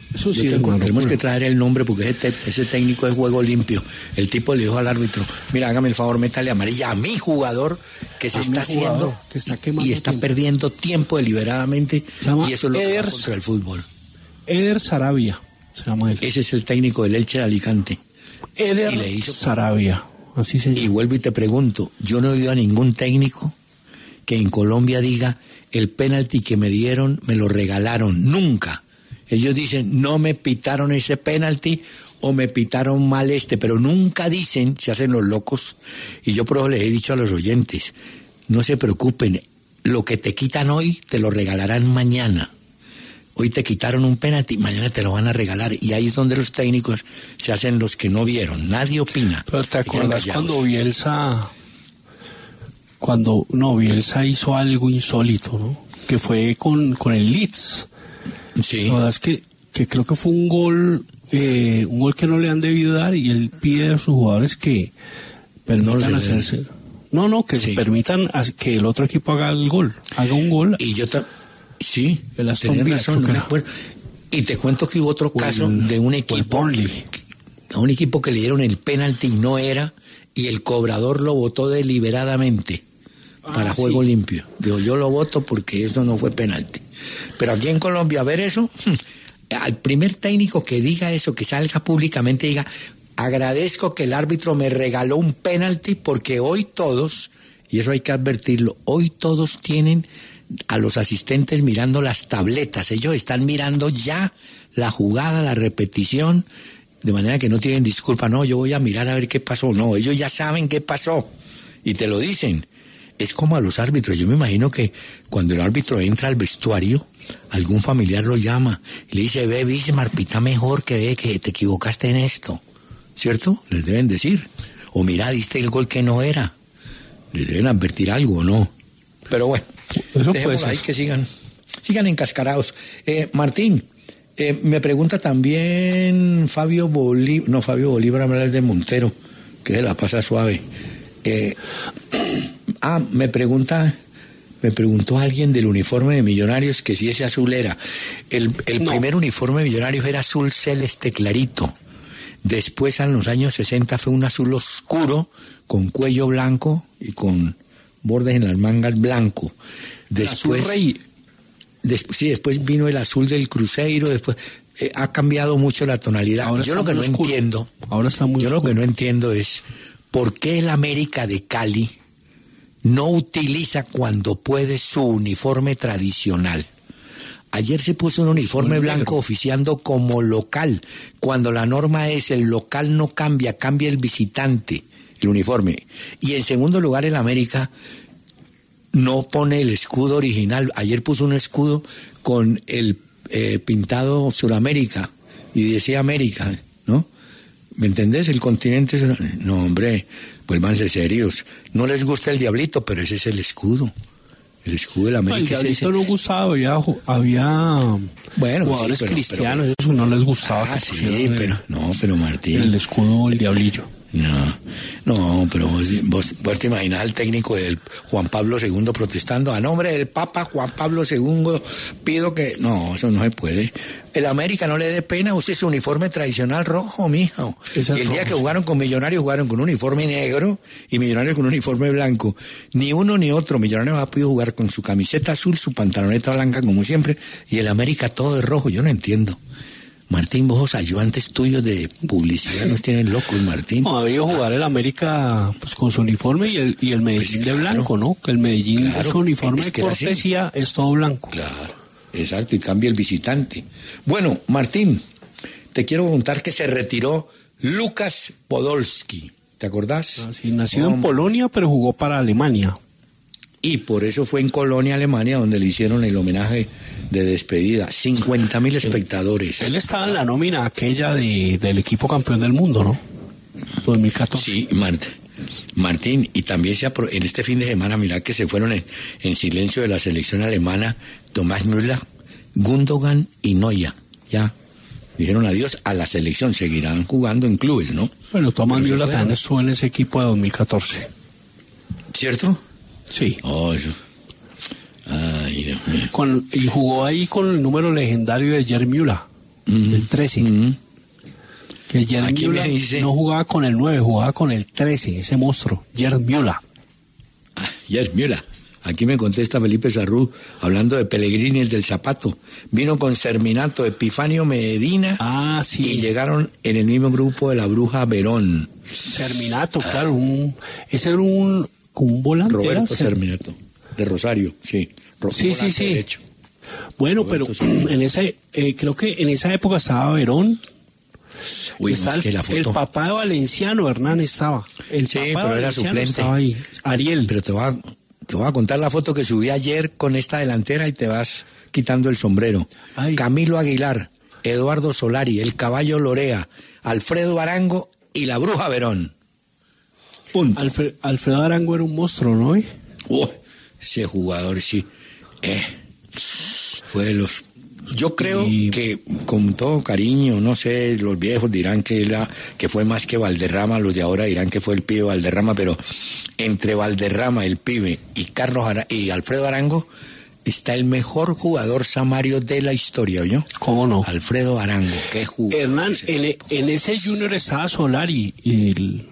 Eso sí Yo es tengo- una tenemos locura. que traer el nombre porque ese, te- ese técnico es juego limpio. El tipo le dijo al árbitro, mira, hágame el favor, métale amarilla a mi jugador que se A está mi jugador, haciendo que está quemando y está tiempo". perdiendo tiempo deliberadamente Se llama y eso es lo que va Eder- contra el fútbol. Eder Sarabia, se llama él. Ese es el técnico del Elche de Alicante. Eder y le hizo- Sarabia, así se Y llama. vuelvo y te pregunto, yo no he oído a ningún técnico que en Colombia diga, el penalti que me dieron me lo regalaron, nunca. Ellos dicen, no me pitaron ese penalti o me pitaron mal este, pero nunca dicen, se hacen los locos. Y yo por eso les he dicho a los oyentes, no se preocupen, lo que te quitan hoy te lo regalarán mañana. Hoy te quitaron un penalti, mañana te lo van a regalar. Y ahí es donde los técnicos se hacen los que no vieron. Nadie opina. Pero te Se quedan acuerdas callados. cuando Bielsa, cuando, no, Bielsa hizo algo insólito, ¿no? Que fue con, con el Leeds. Sí. La verdad es que, que creo que fue un gol, eh, un gol que no le han debido dar y él pide a sus jugadores que permitan No se le den. hacerse. No, no, que Sí. permitan a- que el otro equipo haga el gol, haga un gol. Y yo ta- sí, El Aston tenés Villa, razón, creo no que me era. acuerdo. Y te cuento que hubo otro O caso el- de un o el equipo, Burnley. a un equipo que le dieron el penalti y no era, y el cobrador lo votó deliberadamente para Ah, juego sí. limpio. Digo, yo lo voto porque eso no fue penalti. Pero aquí en Colombia, a ver eso, al primer técnico que diga eso, que salga públicamente y diga, agradezco que el árbitro me regaló un penalti porque hoy todos, y eso hay que advertirlo, hoy todos tienen a los asistentes mirando las tabletas, ellos están mirando ya la jugada, la repetición, de manera que no tienen disculpa, no, yo voy a mirar a ver qué pasó, no, ellos ya saben qué pasó y te lo dicen. Es como a los árbitros, yo me imagino que cuando el árbitro entra al vestuario, algún familiar lo llama y le dice, ve Bismarck, pita mejor, que ve que te equivocaste en esto, ¿cierto? Les deben decir, o mira, diste el gol que no era, les deben advertir algo, ¿o no? Pero bueno, Eso dejémoslo puede ser. ahí que sigan, sigan encascarados. Eh, Martín, eh, me pregunta también Fabio Bolívar, no, Fabio Bolívar habla de Montero, que se la pasa suave. Eh, ah, me pregunta, me preguntó alguien del uniforme de Millonarios que si ese azul era. El, el No. primer uniforme de Millonarios era azul celeste clarito. Después, en los años sesenta, fue un azul oscuro, con cuello blanco y con bordes en las mangas blanco. Después, Azul Rey. des- sí, después vino el azul del Cruzeiro, después eh, ha cambiado mucho la tonalidad. Ahora Yo está lo que muy no oscuro. entiendo, Ahora está muy yo lo oscuro. que no entiendo es por qué el América de Cali no utiliza cuando puede su uniforme tradicional. Ayer se puso un uniforme Azul blanco negro. oficiando como local, cuando la norma es el local no cambia, cambia el visitante, el uniforme. Y en segundo lugar, el América no pone el escudo original. Ayer puso un escudo con el eh, pintado Suramérica y decía América, ¿no? ¿Me entendés? El continente... sur- No, hombre, vuélvanse serios. No les gusta el diablito, pero ese es el escudo. El escudo de la No, el América es ese. diablito no gustaba, había, ju- había Bueno, jugadores sí, pero- cristianos, pero- eso no les gustaba. Ah, que sí, pusieran pero... el- No, pero Martín... el escudo, el diablillo. No, no, pero vos, vos, vos te imaginas al técnico del Juan Pablo segundo protestando a nombre del Papa Juan Pablo segundo pido que... No, eso no se puede. El América no le dé pena, use su uniforme tradicional rojo, mijo. Ese es Y el día rojo, que sí. jugaron con Millonarios jugaron con un uniforme negro y Millonarios con un uniforme blanco. Ni uno ni otro. Millonarios ha podido jugar con su camiseta azul, su pantaloneta blanca como siempre y el América todo de rojo. Yo no entiendo. Martín, vos ayudantes tuyos de publicidad nos tienen locos, Martín. No, había jugar el América pues con su uniforme y el, y el Medellín Pues de claro. blanco, ¿no? Que el Medellín, Claro, su uniforme es de que era así. cortesía es todo blanco. Claro, exacto, y cambia el visitante. Bueno, Martín, te quiero contar que se retiró Lucas Podolski, ¿te acordás? Así, nacido en Hombre, Polonia, pero jugó para Alemania. Y por eso fue en Colonia, Alemania, donde le hicieron el homenaje de despedida. cincuenta mil espectadores. Él estaba en la nómina aquella de, del equipo campeón del mundo, ¿no? dos mil catorce. Sí, Mart- Martín, y también se apro- en este fin de semana, mirá que se fueron en, en silencio de la selección alemana Tomás Müller, Gundogan y Neuer, ya. Dijeron adiós a la selección, seguirán jugando en clubes, ¿no? Bueno, Tomás Pero se Müller fueron. también estuvo en ese equipo de dos mil catorce. ¿Cierto? Sí. Oh, eso. Ay, Dios mío. Con, y jugó ahí con el número legendario de Gerd Müller. Mm. el trece. Mm. Que Gerd Aquí me Müller dice- no jugaba con el nueve, jugaba con el trece, ese monstruo, Gerd Müller. Ah, Gerd Müller. Aquí me contesta Felipe Sarrú, hablando de Pellegrini, el del zapato. Vino con Serminato, Epifanio Medina, Ah, sí. y llegaron en el mismo grupo de la Bruja Verón. Serminato, claro, un, ese era un, como un volante. Roberto era, Ser- Serminato, de Rosario, sí. Ro- Sí, sí, volante sí. derecho. Bueno, Roberto pero Serminato. en ese, eh, creo que en esa época estaba Verón. Uy, Está no, es que la el, el foto. papá de Valenciano, Hernán, estaba. El Sí, papá de pero era Valenciano suplente. estaba ahí. Ariel. Pero te voy, a, te voy a contar la foto que subí ayer con esta delantera y te vas quitando el sombrero. Ay. Camilo Aguilar, Eduardo Solari, el Caballo Lorea, Alfredo Arango y la Bruja Verón. Punto. Alfre- Alfredo Arango era un monstruo, ¿no? eh? Uy, ese jugador sí. Eh, fue de los. Yo creo Y- que con todo cariño, no sé, los viejos dirán que era, que fue más que Valderrama, los de ahora dirán que fue el pibe Valderrama, pero entre Valderrama, el pibe, y Carlos Ara- y Alfredo Arango está el mejor jugador samario de la historia, ¿oyó? ¿Cómo no? Alfredo Arango, qué jugador. Hernán, en, en ese Junior estaba Solari, el,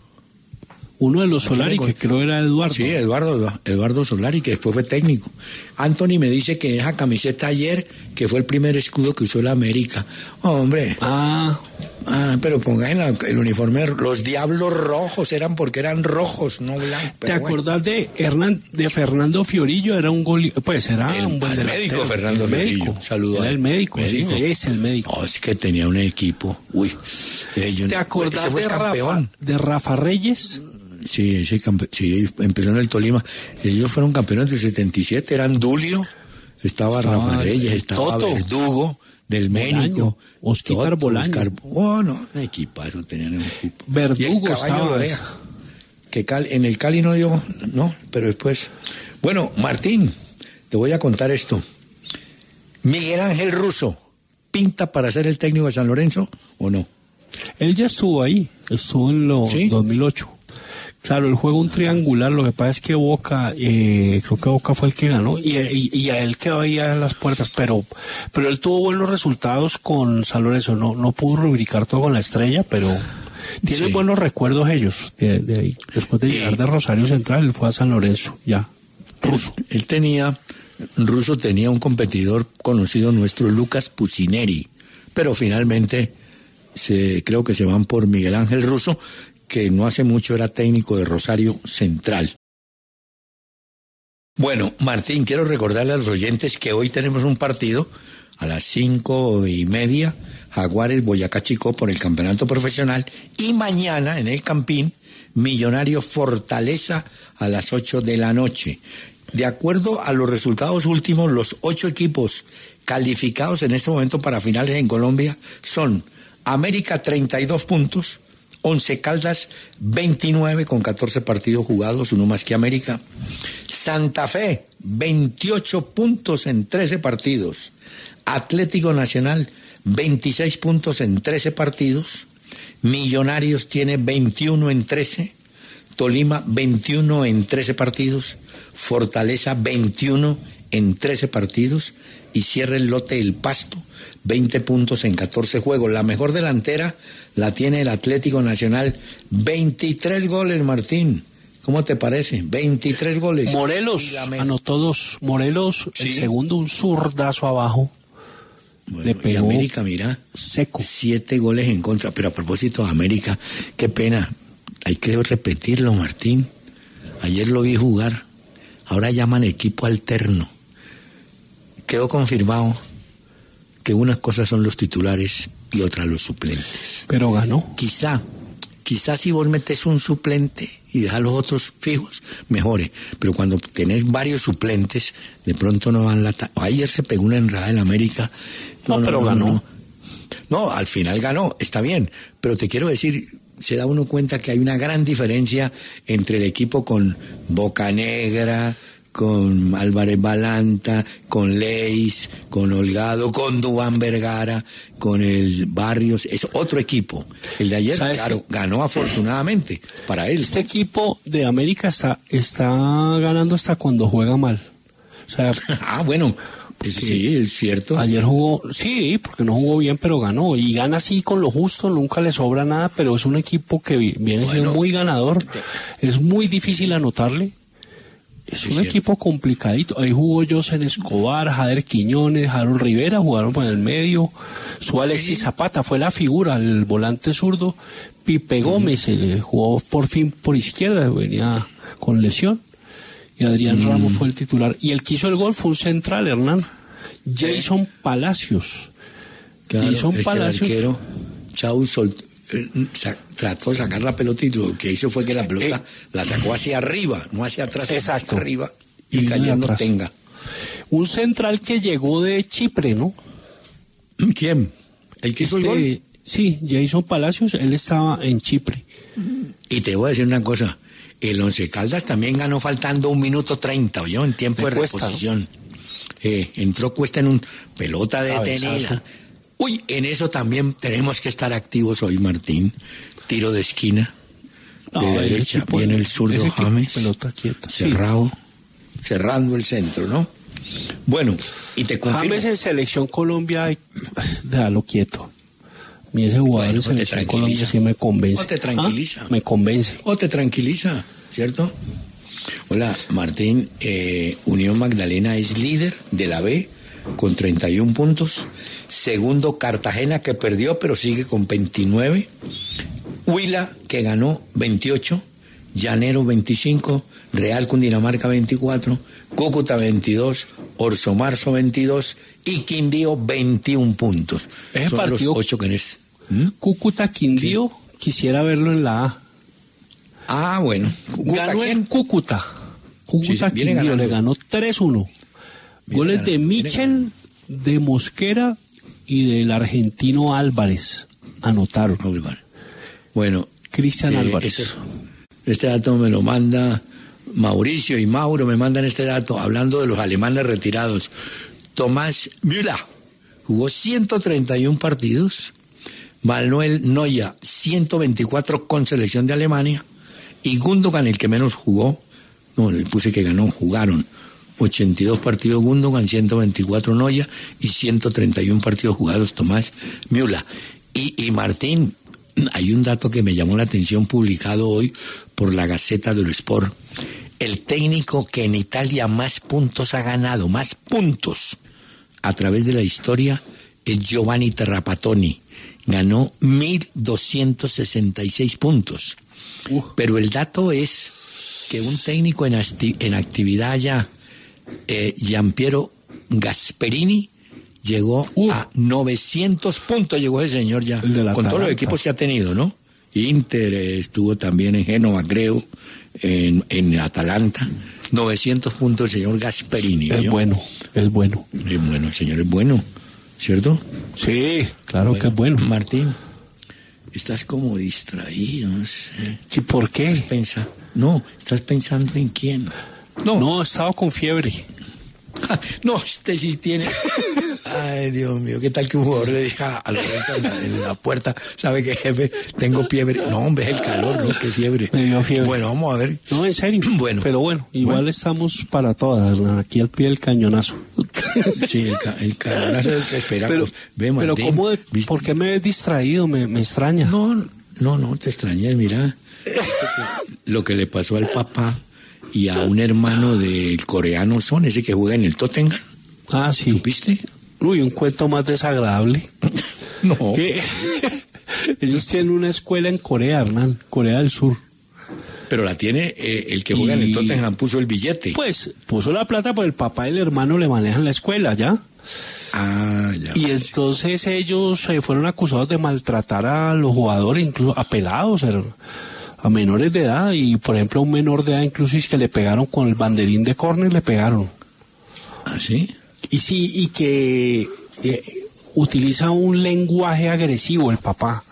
uno de los Aquí Solari, me con- que creo era Eduardo. Sí, Eduardo, Eduardo Solari, que después fue técnico. Anthony me dice que esa camiseta ayer, que fue el primer escudo que usó la América. Hombre, Ah, ah, pero ponga en la- el uniforme, los diablos rojos eran porque eran rojos, no blancos. ¿te acordás de Hernán, de Fernando Fiorillo? Era un gol, pues era El- un buen al delantero. médico Fernando El Fiorillo. médico. Saludo Era a- el médico, médico. sí, es el médico. No, es que tenía un equipo. Uy. eh, yo ¿Te no- acordás ese fue de el Rafa, campeón. de Rafa Reyes? Sí, ese campe- sí, empezó en el Tolima. Ellos fueron campeones del setenta y siete, eran Dulio, estaba, Estaba Rafa Reyes, el estaba Toto. Verdugo, del Bolaño, Ménico. Osquitar Toto, Bolaño. Oscar- Oh, no, un equipazo tenían un equipo. Verdugo Y el Caballo estaba. Lorea, que Cal- en el Cali no dio, no, pero después. Bueno, Martín, te voy a contar esto. Miguel Ángel Russo, ¿pinta para ser el técnico de San Lorenzo o no? Él ya estuvo ahí, estuvo en los ¿Sí? dos mil ocho. Claro, él juega un triangular, lo que pasa es que Boca, eh, creo que Boca fue el que ganó, y, y, y a él quedó ahí a las puertas, pero pero él tuvo buenos resultados con San Lorenzo, no, no pudo rubricar todo con la Estrella, pero tienen Sí. buenos recuerdos ellos de, de ahí. Después de llegar de Rosario Central, él fue a San Lorenzo, ya. Russo. Él tenía, Russo tenía un competidor conocido nuestro, Lucas Pucineri, pero finalmente se, creo que se van por Miguel Ángel Russo, que no hace mucho era técnico de Rosario Central. Bueno, Martín, quiero recordarle a los oyentes que hoy tenemos un partido a las cinco y media, Jaguares Boyacá Chicó por el campeonato profesional, y mañana en el Campín, Millonario Fortaleza a las ocho de la noche. De acuerdo a los resultados últimos, los ocho equipos calificados en este momento para finales en Colombia son América treinta y dos puntos, Once Caldas veintinueve con catorce partidos jugados, uno más que América. Santa Fe veintiocho puntos en trece partidos. Atlético Nacional veintiséis puntos en trece partidos. Millonarios tiene veintiuno en trece. Tolima veintiuno en trece partidos. Fortaleza veintiuno en trece partidos. Y cierra el lote El Pasto, veinte puntos en catorce juegos. La mejor delantera la tiene el Atlético Nacional, veintitrés goles, Martín. ¿Cómo te parece? veintitrés goles. Morelos Y la me- anotó dos. Morelos, el Sí. segundo, un zurdazo abajo. Bueno, le y pegó América, mira, seco. siete goles en contra. Pero a propósito de América, qué pena. Hay que repetirlo, Martín. Ayer lo vi jugar. Ahora llaman equipo alterno. Quedó confirmado que unas cosas son los titulares y otras los suplentes. Pero ganó. Quizá, quizá si vos metes un suplente y dejas los otros fijos, mejore. Pero cuando tenés varios suplentes, de pronto no van la... ta- Ayer se pegó una enrada en América. No, pero ganó. No. No, al final ganó, está bien. Pero te quiero decir, se da uno cuenta que hay una gran diferencia entre el equipo con Bocanegra, con Álvarez Balanta, con Leis, con Holgado, con Duván Vergara, con el Barrios. Es otro equipo. El de ayer, ¿Sabes claro, qué? ganó afortunadamente para él. Este equipo de América está, está ganando hasta cuando juega mal. O sea, Ah, bueno. Es- sí, es cierto. Ayer jugó, sí, porque no jugó bien, pero ganó. Y gana así con lo justo, nunca le sobra nada, pero es un equipo que vi- viene siendo Bueno. muy ganador. Es muy difícil anotarle. Es Es un cierto. equipo complicadito. Ahí jugó Josen Escobar, Jader Quiñones, Harold Rivera, jugaron por el medio. Su Alexis Zapata fue la figura, el volante zurdo. Pipe Gómez eh, jugó por fin por izquierda, venía con lesión. Y Adrián Mm. Ramos fue el titular. Y el que hizo el gol fue un central, Hernán. Jason Palacios. Claro, Jason es que el Palacios. arquero, Chau, sol- eh, sa- trató de sacar la pelota y lo que hizo fue que la pelota Eh. la sacó hacia arriba, no hacia atrás, sino Exacto. hacia arriba Y y, vino de cayendo atrás. tenga. Un central que llegó de Chipre, ¿no? ¿Quién? ¿El que hizo el Este, gol? Sí, Jason Palacios, él estaba en Chipre. Y te voy a decir una cosa, el Once Caldas también ganó faltando un minuto treinta, ¿oyó? En tiempo De de Cuesta, reposición. Eh, entró Cuesta en un pelota Cabezazo. detenida. Uy, en eso también tenemos que estar activos hoy, Martín. Tiro de esquina. No, de ese derecha equipo- viene el zurdo ese equipo, James. pelota quieta. Sí. Cerrado. Cerrando el centro, ¿no? Bueno, y te confirmo. James en Selección Colombia, ay, déjalo quieto. A mí ese jugador Bueno, en te Selección tranquiliza. Colombia sí me convence. No te tranquiliza. Ah, Me convence. O te tranquiliza, ¿cierto? Hola, Martín. eh, Unión Magdalena es líder de la B con treinta y un puntos. Segundo, Cartagena, que perdió, pero sigue con veintinueve. Huila, que ganó veintiocho. Llanero, veinticinco. Real Cundinamarca, veinticuatro. Cúcuta, veintidós. Orso Marzo, veintidós. Y Quindío, veintiún puntos. Ese Son partido- los ocho que en este. ¿Mm? Cúcuta Quindío, quisiera verlo en la A. Ah, bueno. ¿Cúcuta Ganó quién? en Cúcuta. Cúcuta Sí, viene Quindío ganando. le ganó tres uno. Viene Goles ganando, de viene Michel, de Mosquera y del argentino Álvarez. Anotaron. Bueno, Cristian eh, Álvarez. Este, este dato me lo manda Mauricio y Mauro, me mandan este dato hablando de los alemanes retirados. Tomás Müller jugó ciento treinta y uno partidos, Manuel Neuer ciento veinticuatro con selección de Alemania y Gundogan, el que menos jugó, no, le puse que ganó, jugaron ochenta y dos partidos Gundogan, ciento veinticuatro Neuer y ciento treinta y uno partidos jugados Tomás Müller. Y, y Martín, hay un dato que me llamó la atención publicado hoy por la Gaceta dello Sport. El técnico que en Italia más puntos ha ganado, más puntos a través de la historia, es Giovanni Terrapatoni. Ganó mil doscientos sesenta y seis puntos. Uh. Pero el dato es que un técnico en, asti- en actividad ya, eh, Giampiero Gasperini, llegó Uh. a novecientos puntos, llegó ese señor ya, El de la con todos los Atalanta. equipos que ha tenido, ¿no? Inter, eh, estuvo también en Génova, creo, en, en Atalanta. novecientos puntos el señor Gasperini. Es ¿oyó? bueno, es bueno. Es bueno, el señor es bueno, ¿cierto? Sí, claro que es bueno. Martín, estás como distraído, no sé. ¿Y por qué? ¿Estás pensa- No, estás pensando en quién. No, No, he estado con fiebre. no, este sí tiene. Ay, Dios mío, ¿qué tal que un jugador le diga a Lorenzo en la, en la puerta, sabe que jefe, tengo fiebre? No, hombre, es el calor, ¿no? Qué fiebre. Me dio fiebre. Bueno, vamos a ver. No, en serio. Bueno. Pero bueno, igual Bueno. estamos para todas, Hernán, aquí al pie del cañonazo. Sí, el, ca- el cañonazo es el que esperamos. Pero, Ve, pero Martín, ¿cómo de- ¿viste? ¿por qué me ves distraído? Me, me extraña. No, no, no, te extrañes, mira. Lo que le pasó al papá y a un hermano del coreano Son, ese que juega en el Tottenham. Ah, sí. ¿Supiste? Uy, un cuento más desagradable. No. Que ellos tienen una escuela en Corea, Hernán, Corea del Sur. Pero la tiene eh, el que juega en el Y- Tottenham, puso el billete. Pues puso la plata, pero el papá y el hermano le manejan la escuela, ¿ya? Ah, ya. Y entonces ellos eh, fueron acusados de maltratar a los jugadores, incluso a pelados, a, a menores de edad. Y por ejemplo, a un menor de edad, incluso es que le pegaron con el banderín de córner, le pegaron. ¿Ah, sí? Y sí, y que eh, utiliza un lenguaje agresivo el papá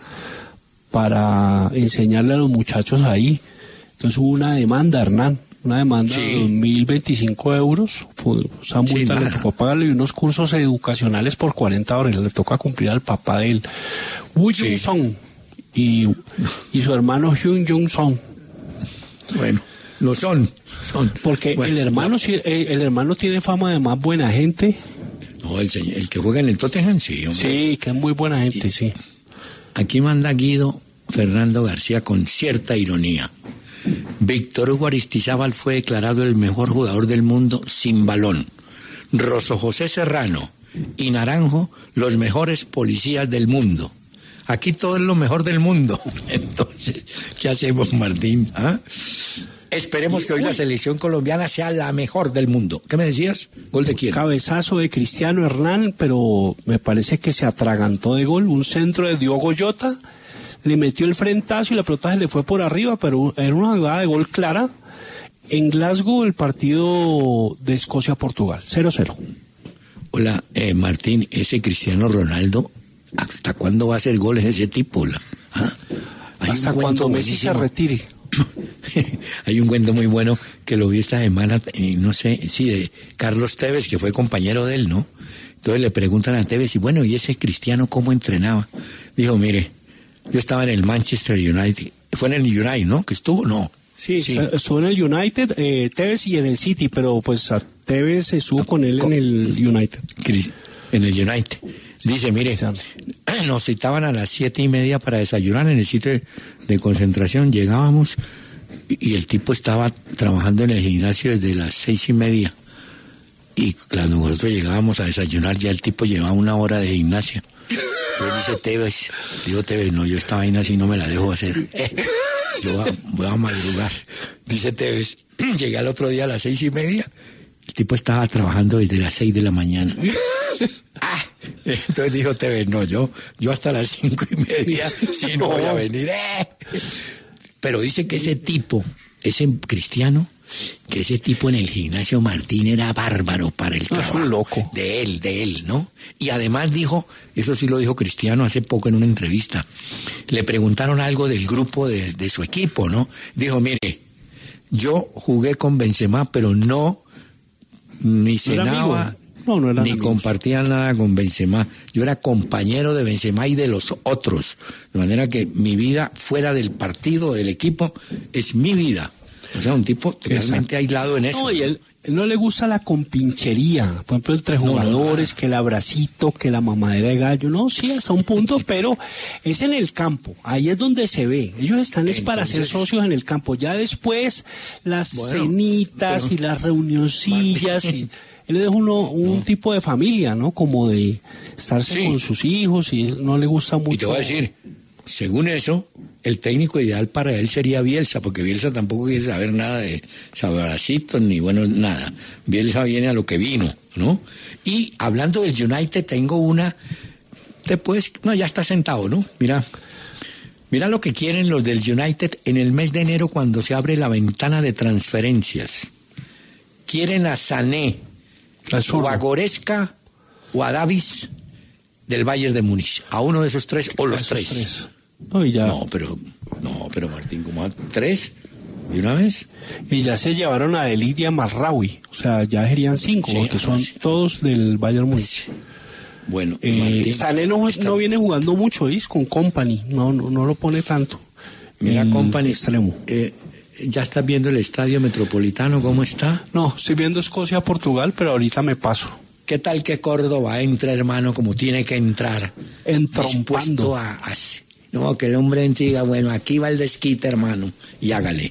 para enseñarle a los muchachos ahí. Entonces hubo una demanda, Hernán, una demanda Sí. de dos mil veinticinco euros. Fue, esa Sí, multa le nada. tocó pagarle y unos cursos educacionales por cuarenta horas. Le toca cumplir al papá de él, Woo Sí. Jung-song, y, y su hermano Hyun Jung-song. Bueno, lo son. son. Porque Bueno, el hermano sí- eh, el hermano tiene fama de más buena gente No, el, señor, el que juega en el Tottenham, sí, hombre. Sí, que es muy buena gente, y, sí. Aquí manda Guido Fernando García con cierta ironía. Víctor Hugo Aristizábal fue declarado el mejor jugador del mundo sin balón. Rosso José Serrano y Naranjo, los mejores policías del mundo. Aquí todo es lo mejor del mundo. Entonces, ¿qué hacemos, Martín? ¿Ah? Esperemos que hoy la selección colombiana sea la mejor del mundo. ¿Qué me decías? ¿Gol de quién? Cabezazo de Cristiano Hernán, pero me parece que se atragantó de gol. Un centro de Diogo Jota, le metió el frentazo y la pelota se le fue por arriba, pero era una jugada de gol clara. En Glasgow, el partido de Escocia-Portugal, cero cero. Hola, eh, Martín, ese Cristiano Ronaldo, ¿hasta cuándo va a hacer goles ese tipo? ¿Ah? Hasta cuando Messi se retire. Hay un cuento muy bueno que lo vi esta semana, eh, no sé, sí, de Carlos Tevez, que fue compañero de él, ¿no? Entonces le preguntan a Tevez, y bueno, ¿y ese Cristiano cómo entrenaba? Dijo, mire, yo estaba en el Manchester United, fue en el United, ¿no? ¿Que estuvo? No. Sí, sí. Estuvo en el United, eh, Tevez y en el City, pero pues a Tevez se estuvo con él en el United. En el United. Dice, mire, nos citaban a las siete y media para desayunar en el sitio de, de concentración, llegábamos y, y el tipo estaba trabajando en el gimnasio desde las seis y media. Y cuando nosotros llegábamos a desayunar, ya el tipo llevaba una hora de gimnasio. Entonces dice Tevez, digo Tevez, no, yo esta vaina así no me la dejo hacer. Eh, yo voy a, voy a madrugar. Dice Tevez, llegué al otro día a las seis y media, el tipo estaba trabajando desde las seis de la mañana. Ah, entonces dijo Tevez, no, yo, yo hasta las cinco y media, si no voy a venir. Eh. Pero dice que ese tipo, ese Cristiano, que ese tipo en el gimnasio Martín era bárbaro para el trabajo. Es un loco. De él, de él, ¿no? Y además dijo, eso sí lo dijo Cristiano hace poco en una entrevista, le preguntaron algo del grupo de, de su equipo, ¿no? Dijo, mire, yo jugué con Benzema, pero no, ni cenaba, no, no ni amigos. Compartía nada con Benzema. Yo era compañero de Benzema y de los otros. De manera que mi vida fuera del partido, del equipo, es mi vida. O sea, un tipo realmente aislado en eso. No, y él, él no le gusta la compinchería. Por ejemplo, entre jugadores, no, no, que el abracito, que la mamadera de gallo. No, sí, hasta un punto, pero es en el campo. Ahí es donde se ve. Ellos están es Entonces, para ser socios en el campo. Ya después, las bueno, cenitas pero, y las reunioncillas y... Él es uno, un no. tipo de familia, ¿no? Como de estarse sí. con sus hijos y no le gusta mucho. Y te voy a decir, según eso, el técnico ideal para él sería Bielsa, porque Bielsa tampoco quiere saber nada de sabracitos ni bueno, nada. Bielsa viene a lo que vino, ¿no? Y hablando del United, tengo una... Te puedes... No, ya está sentado, ¿no? Mira... Mira lo que quieren los del United en el mes de enero cuando se abre la ventana de transferencias. Quieren a Sané, o a Goretzka o a Davis del Bayern de Múnich, a uno de esos tres o los tres. tres. No, y ya... no, pero no, pero Martín, ¿cómo a tres? ¿De una vez? Y ya se llevaron a Delite y a Marraoui, o sea, ya serían cinco, sí, porque son sí. todos del Bayern Múnich. Bueno, eh, Martín, Sané no, está... no viene jugando mucho, ¿is? Con Company, no, no, no lo pone tanto. Mira, Company extremo. Eh, ¿Ya estás viendo el estadio Metropolitano? ¿Cómo está? No, estoy viendo Escocia-Portugal, pero ahorita me paso. ¿Qué tal que Córdoba entra, hermano, como tiene que entrar? Entrompando. A, a, no, que el hombre diga, bueno, aquí va el desquite, hermano, y hágale.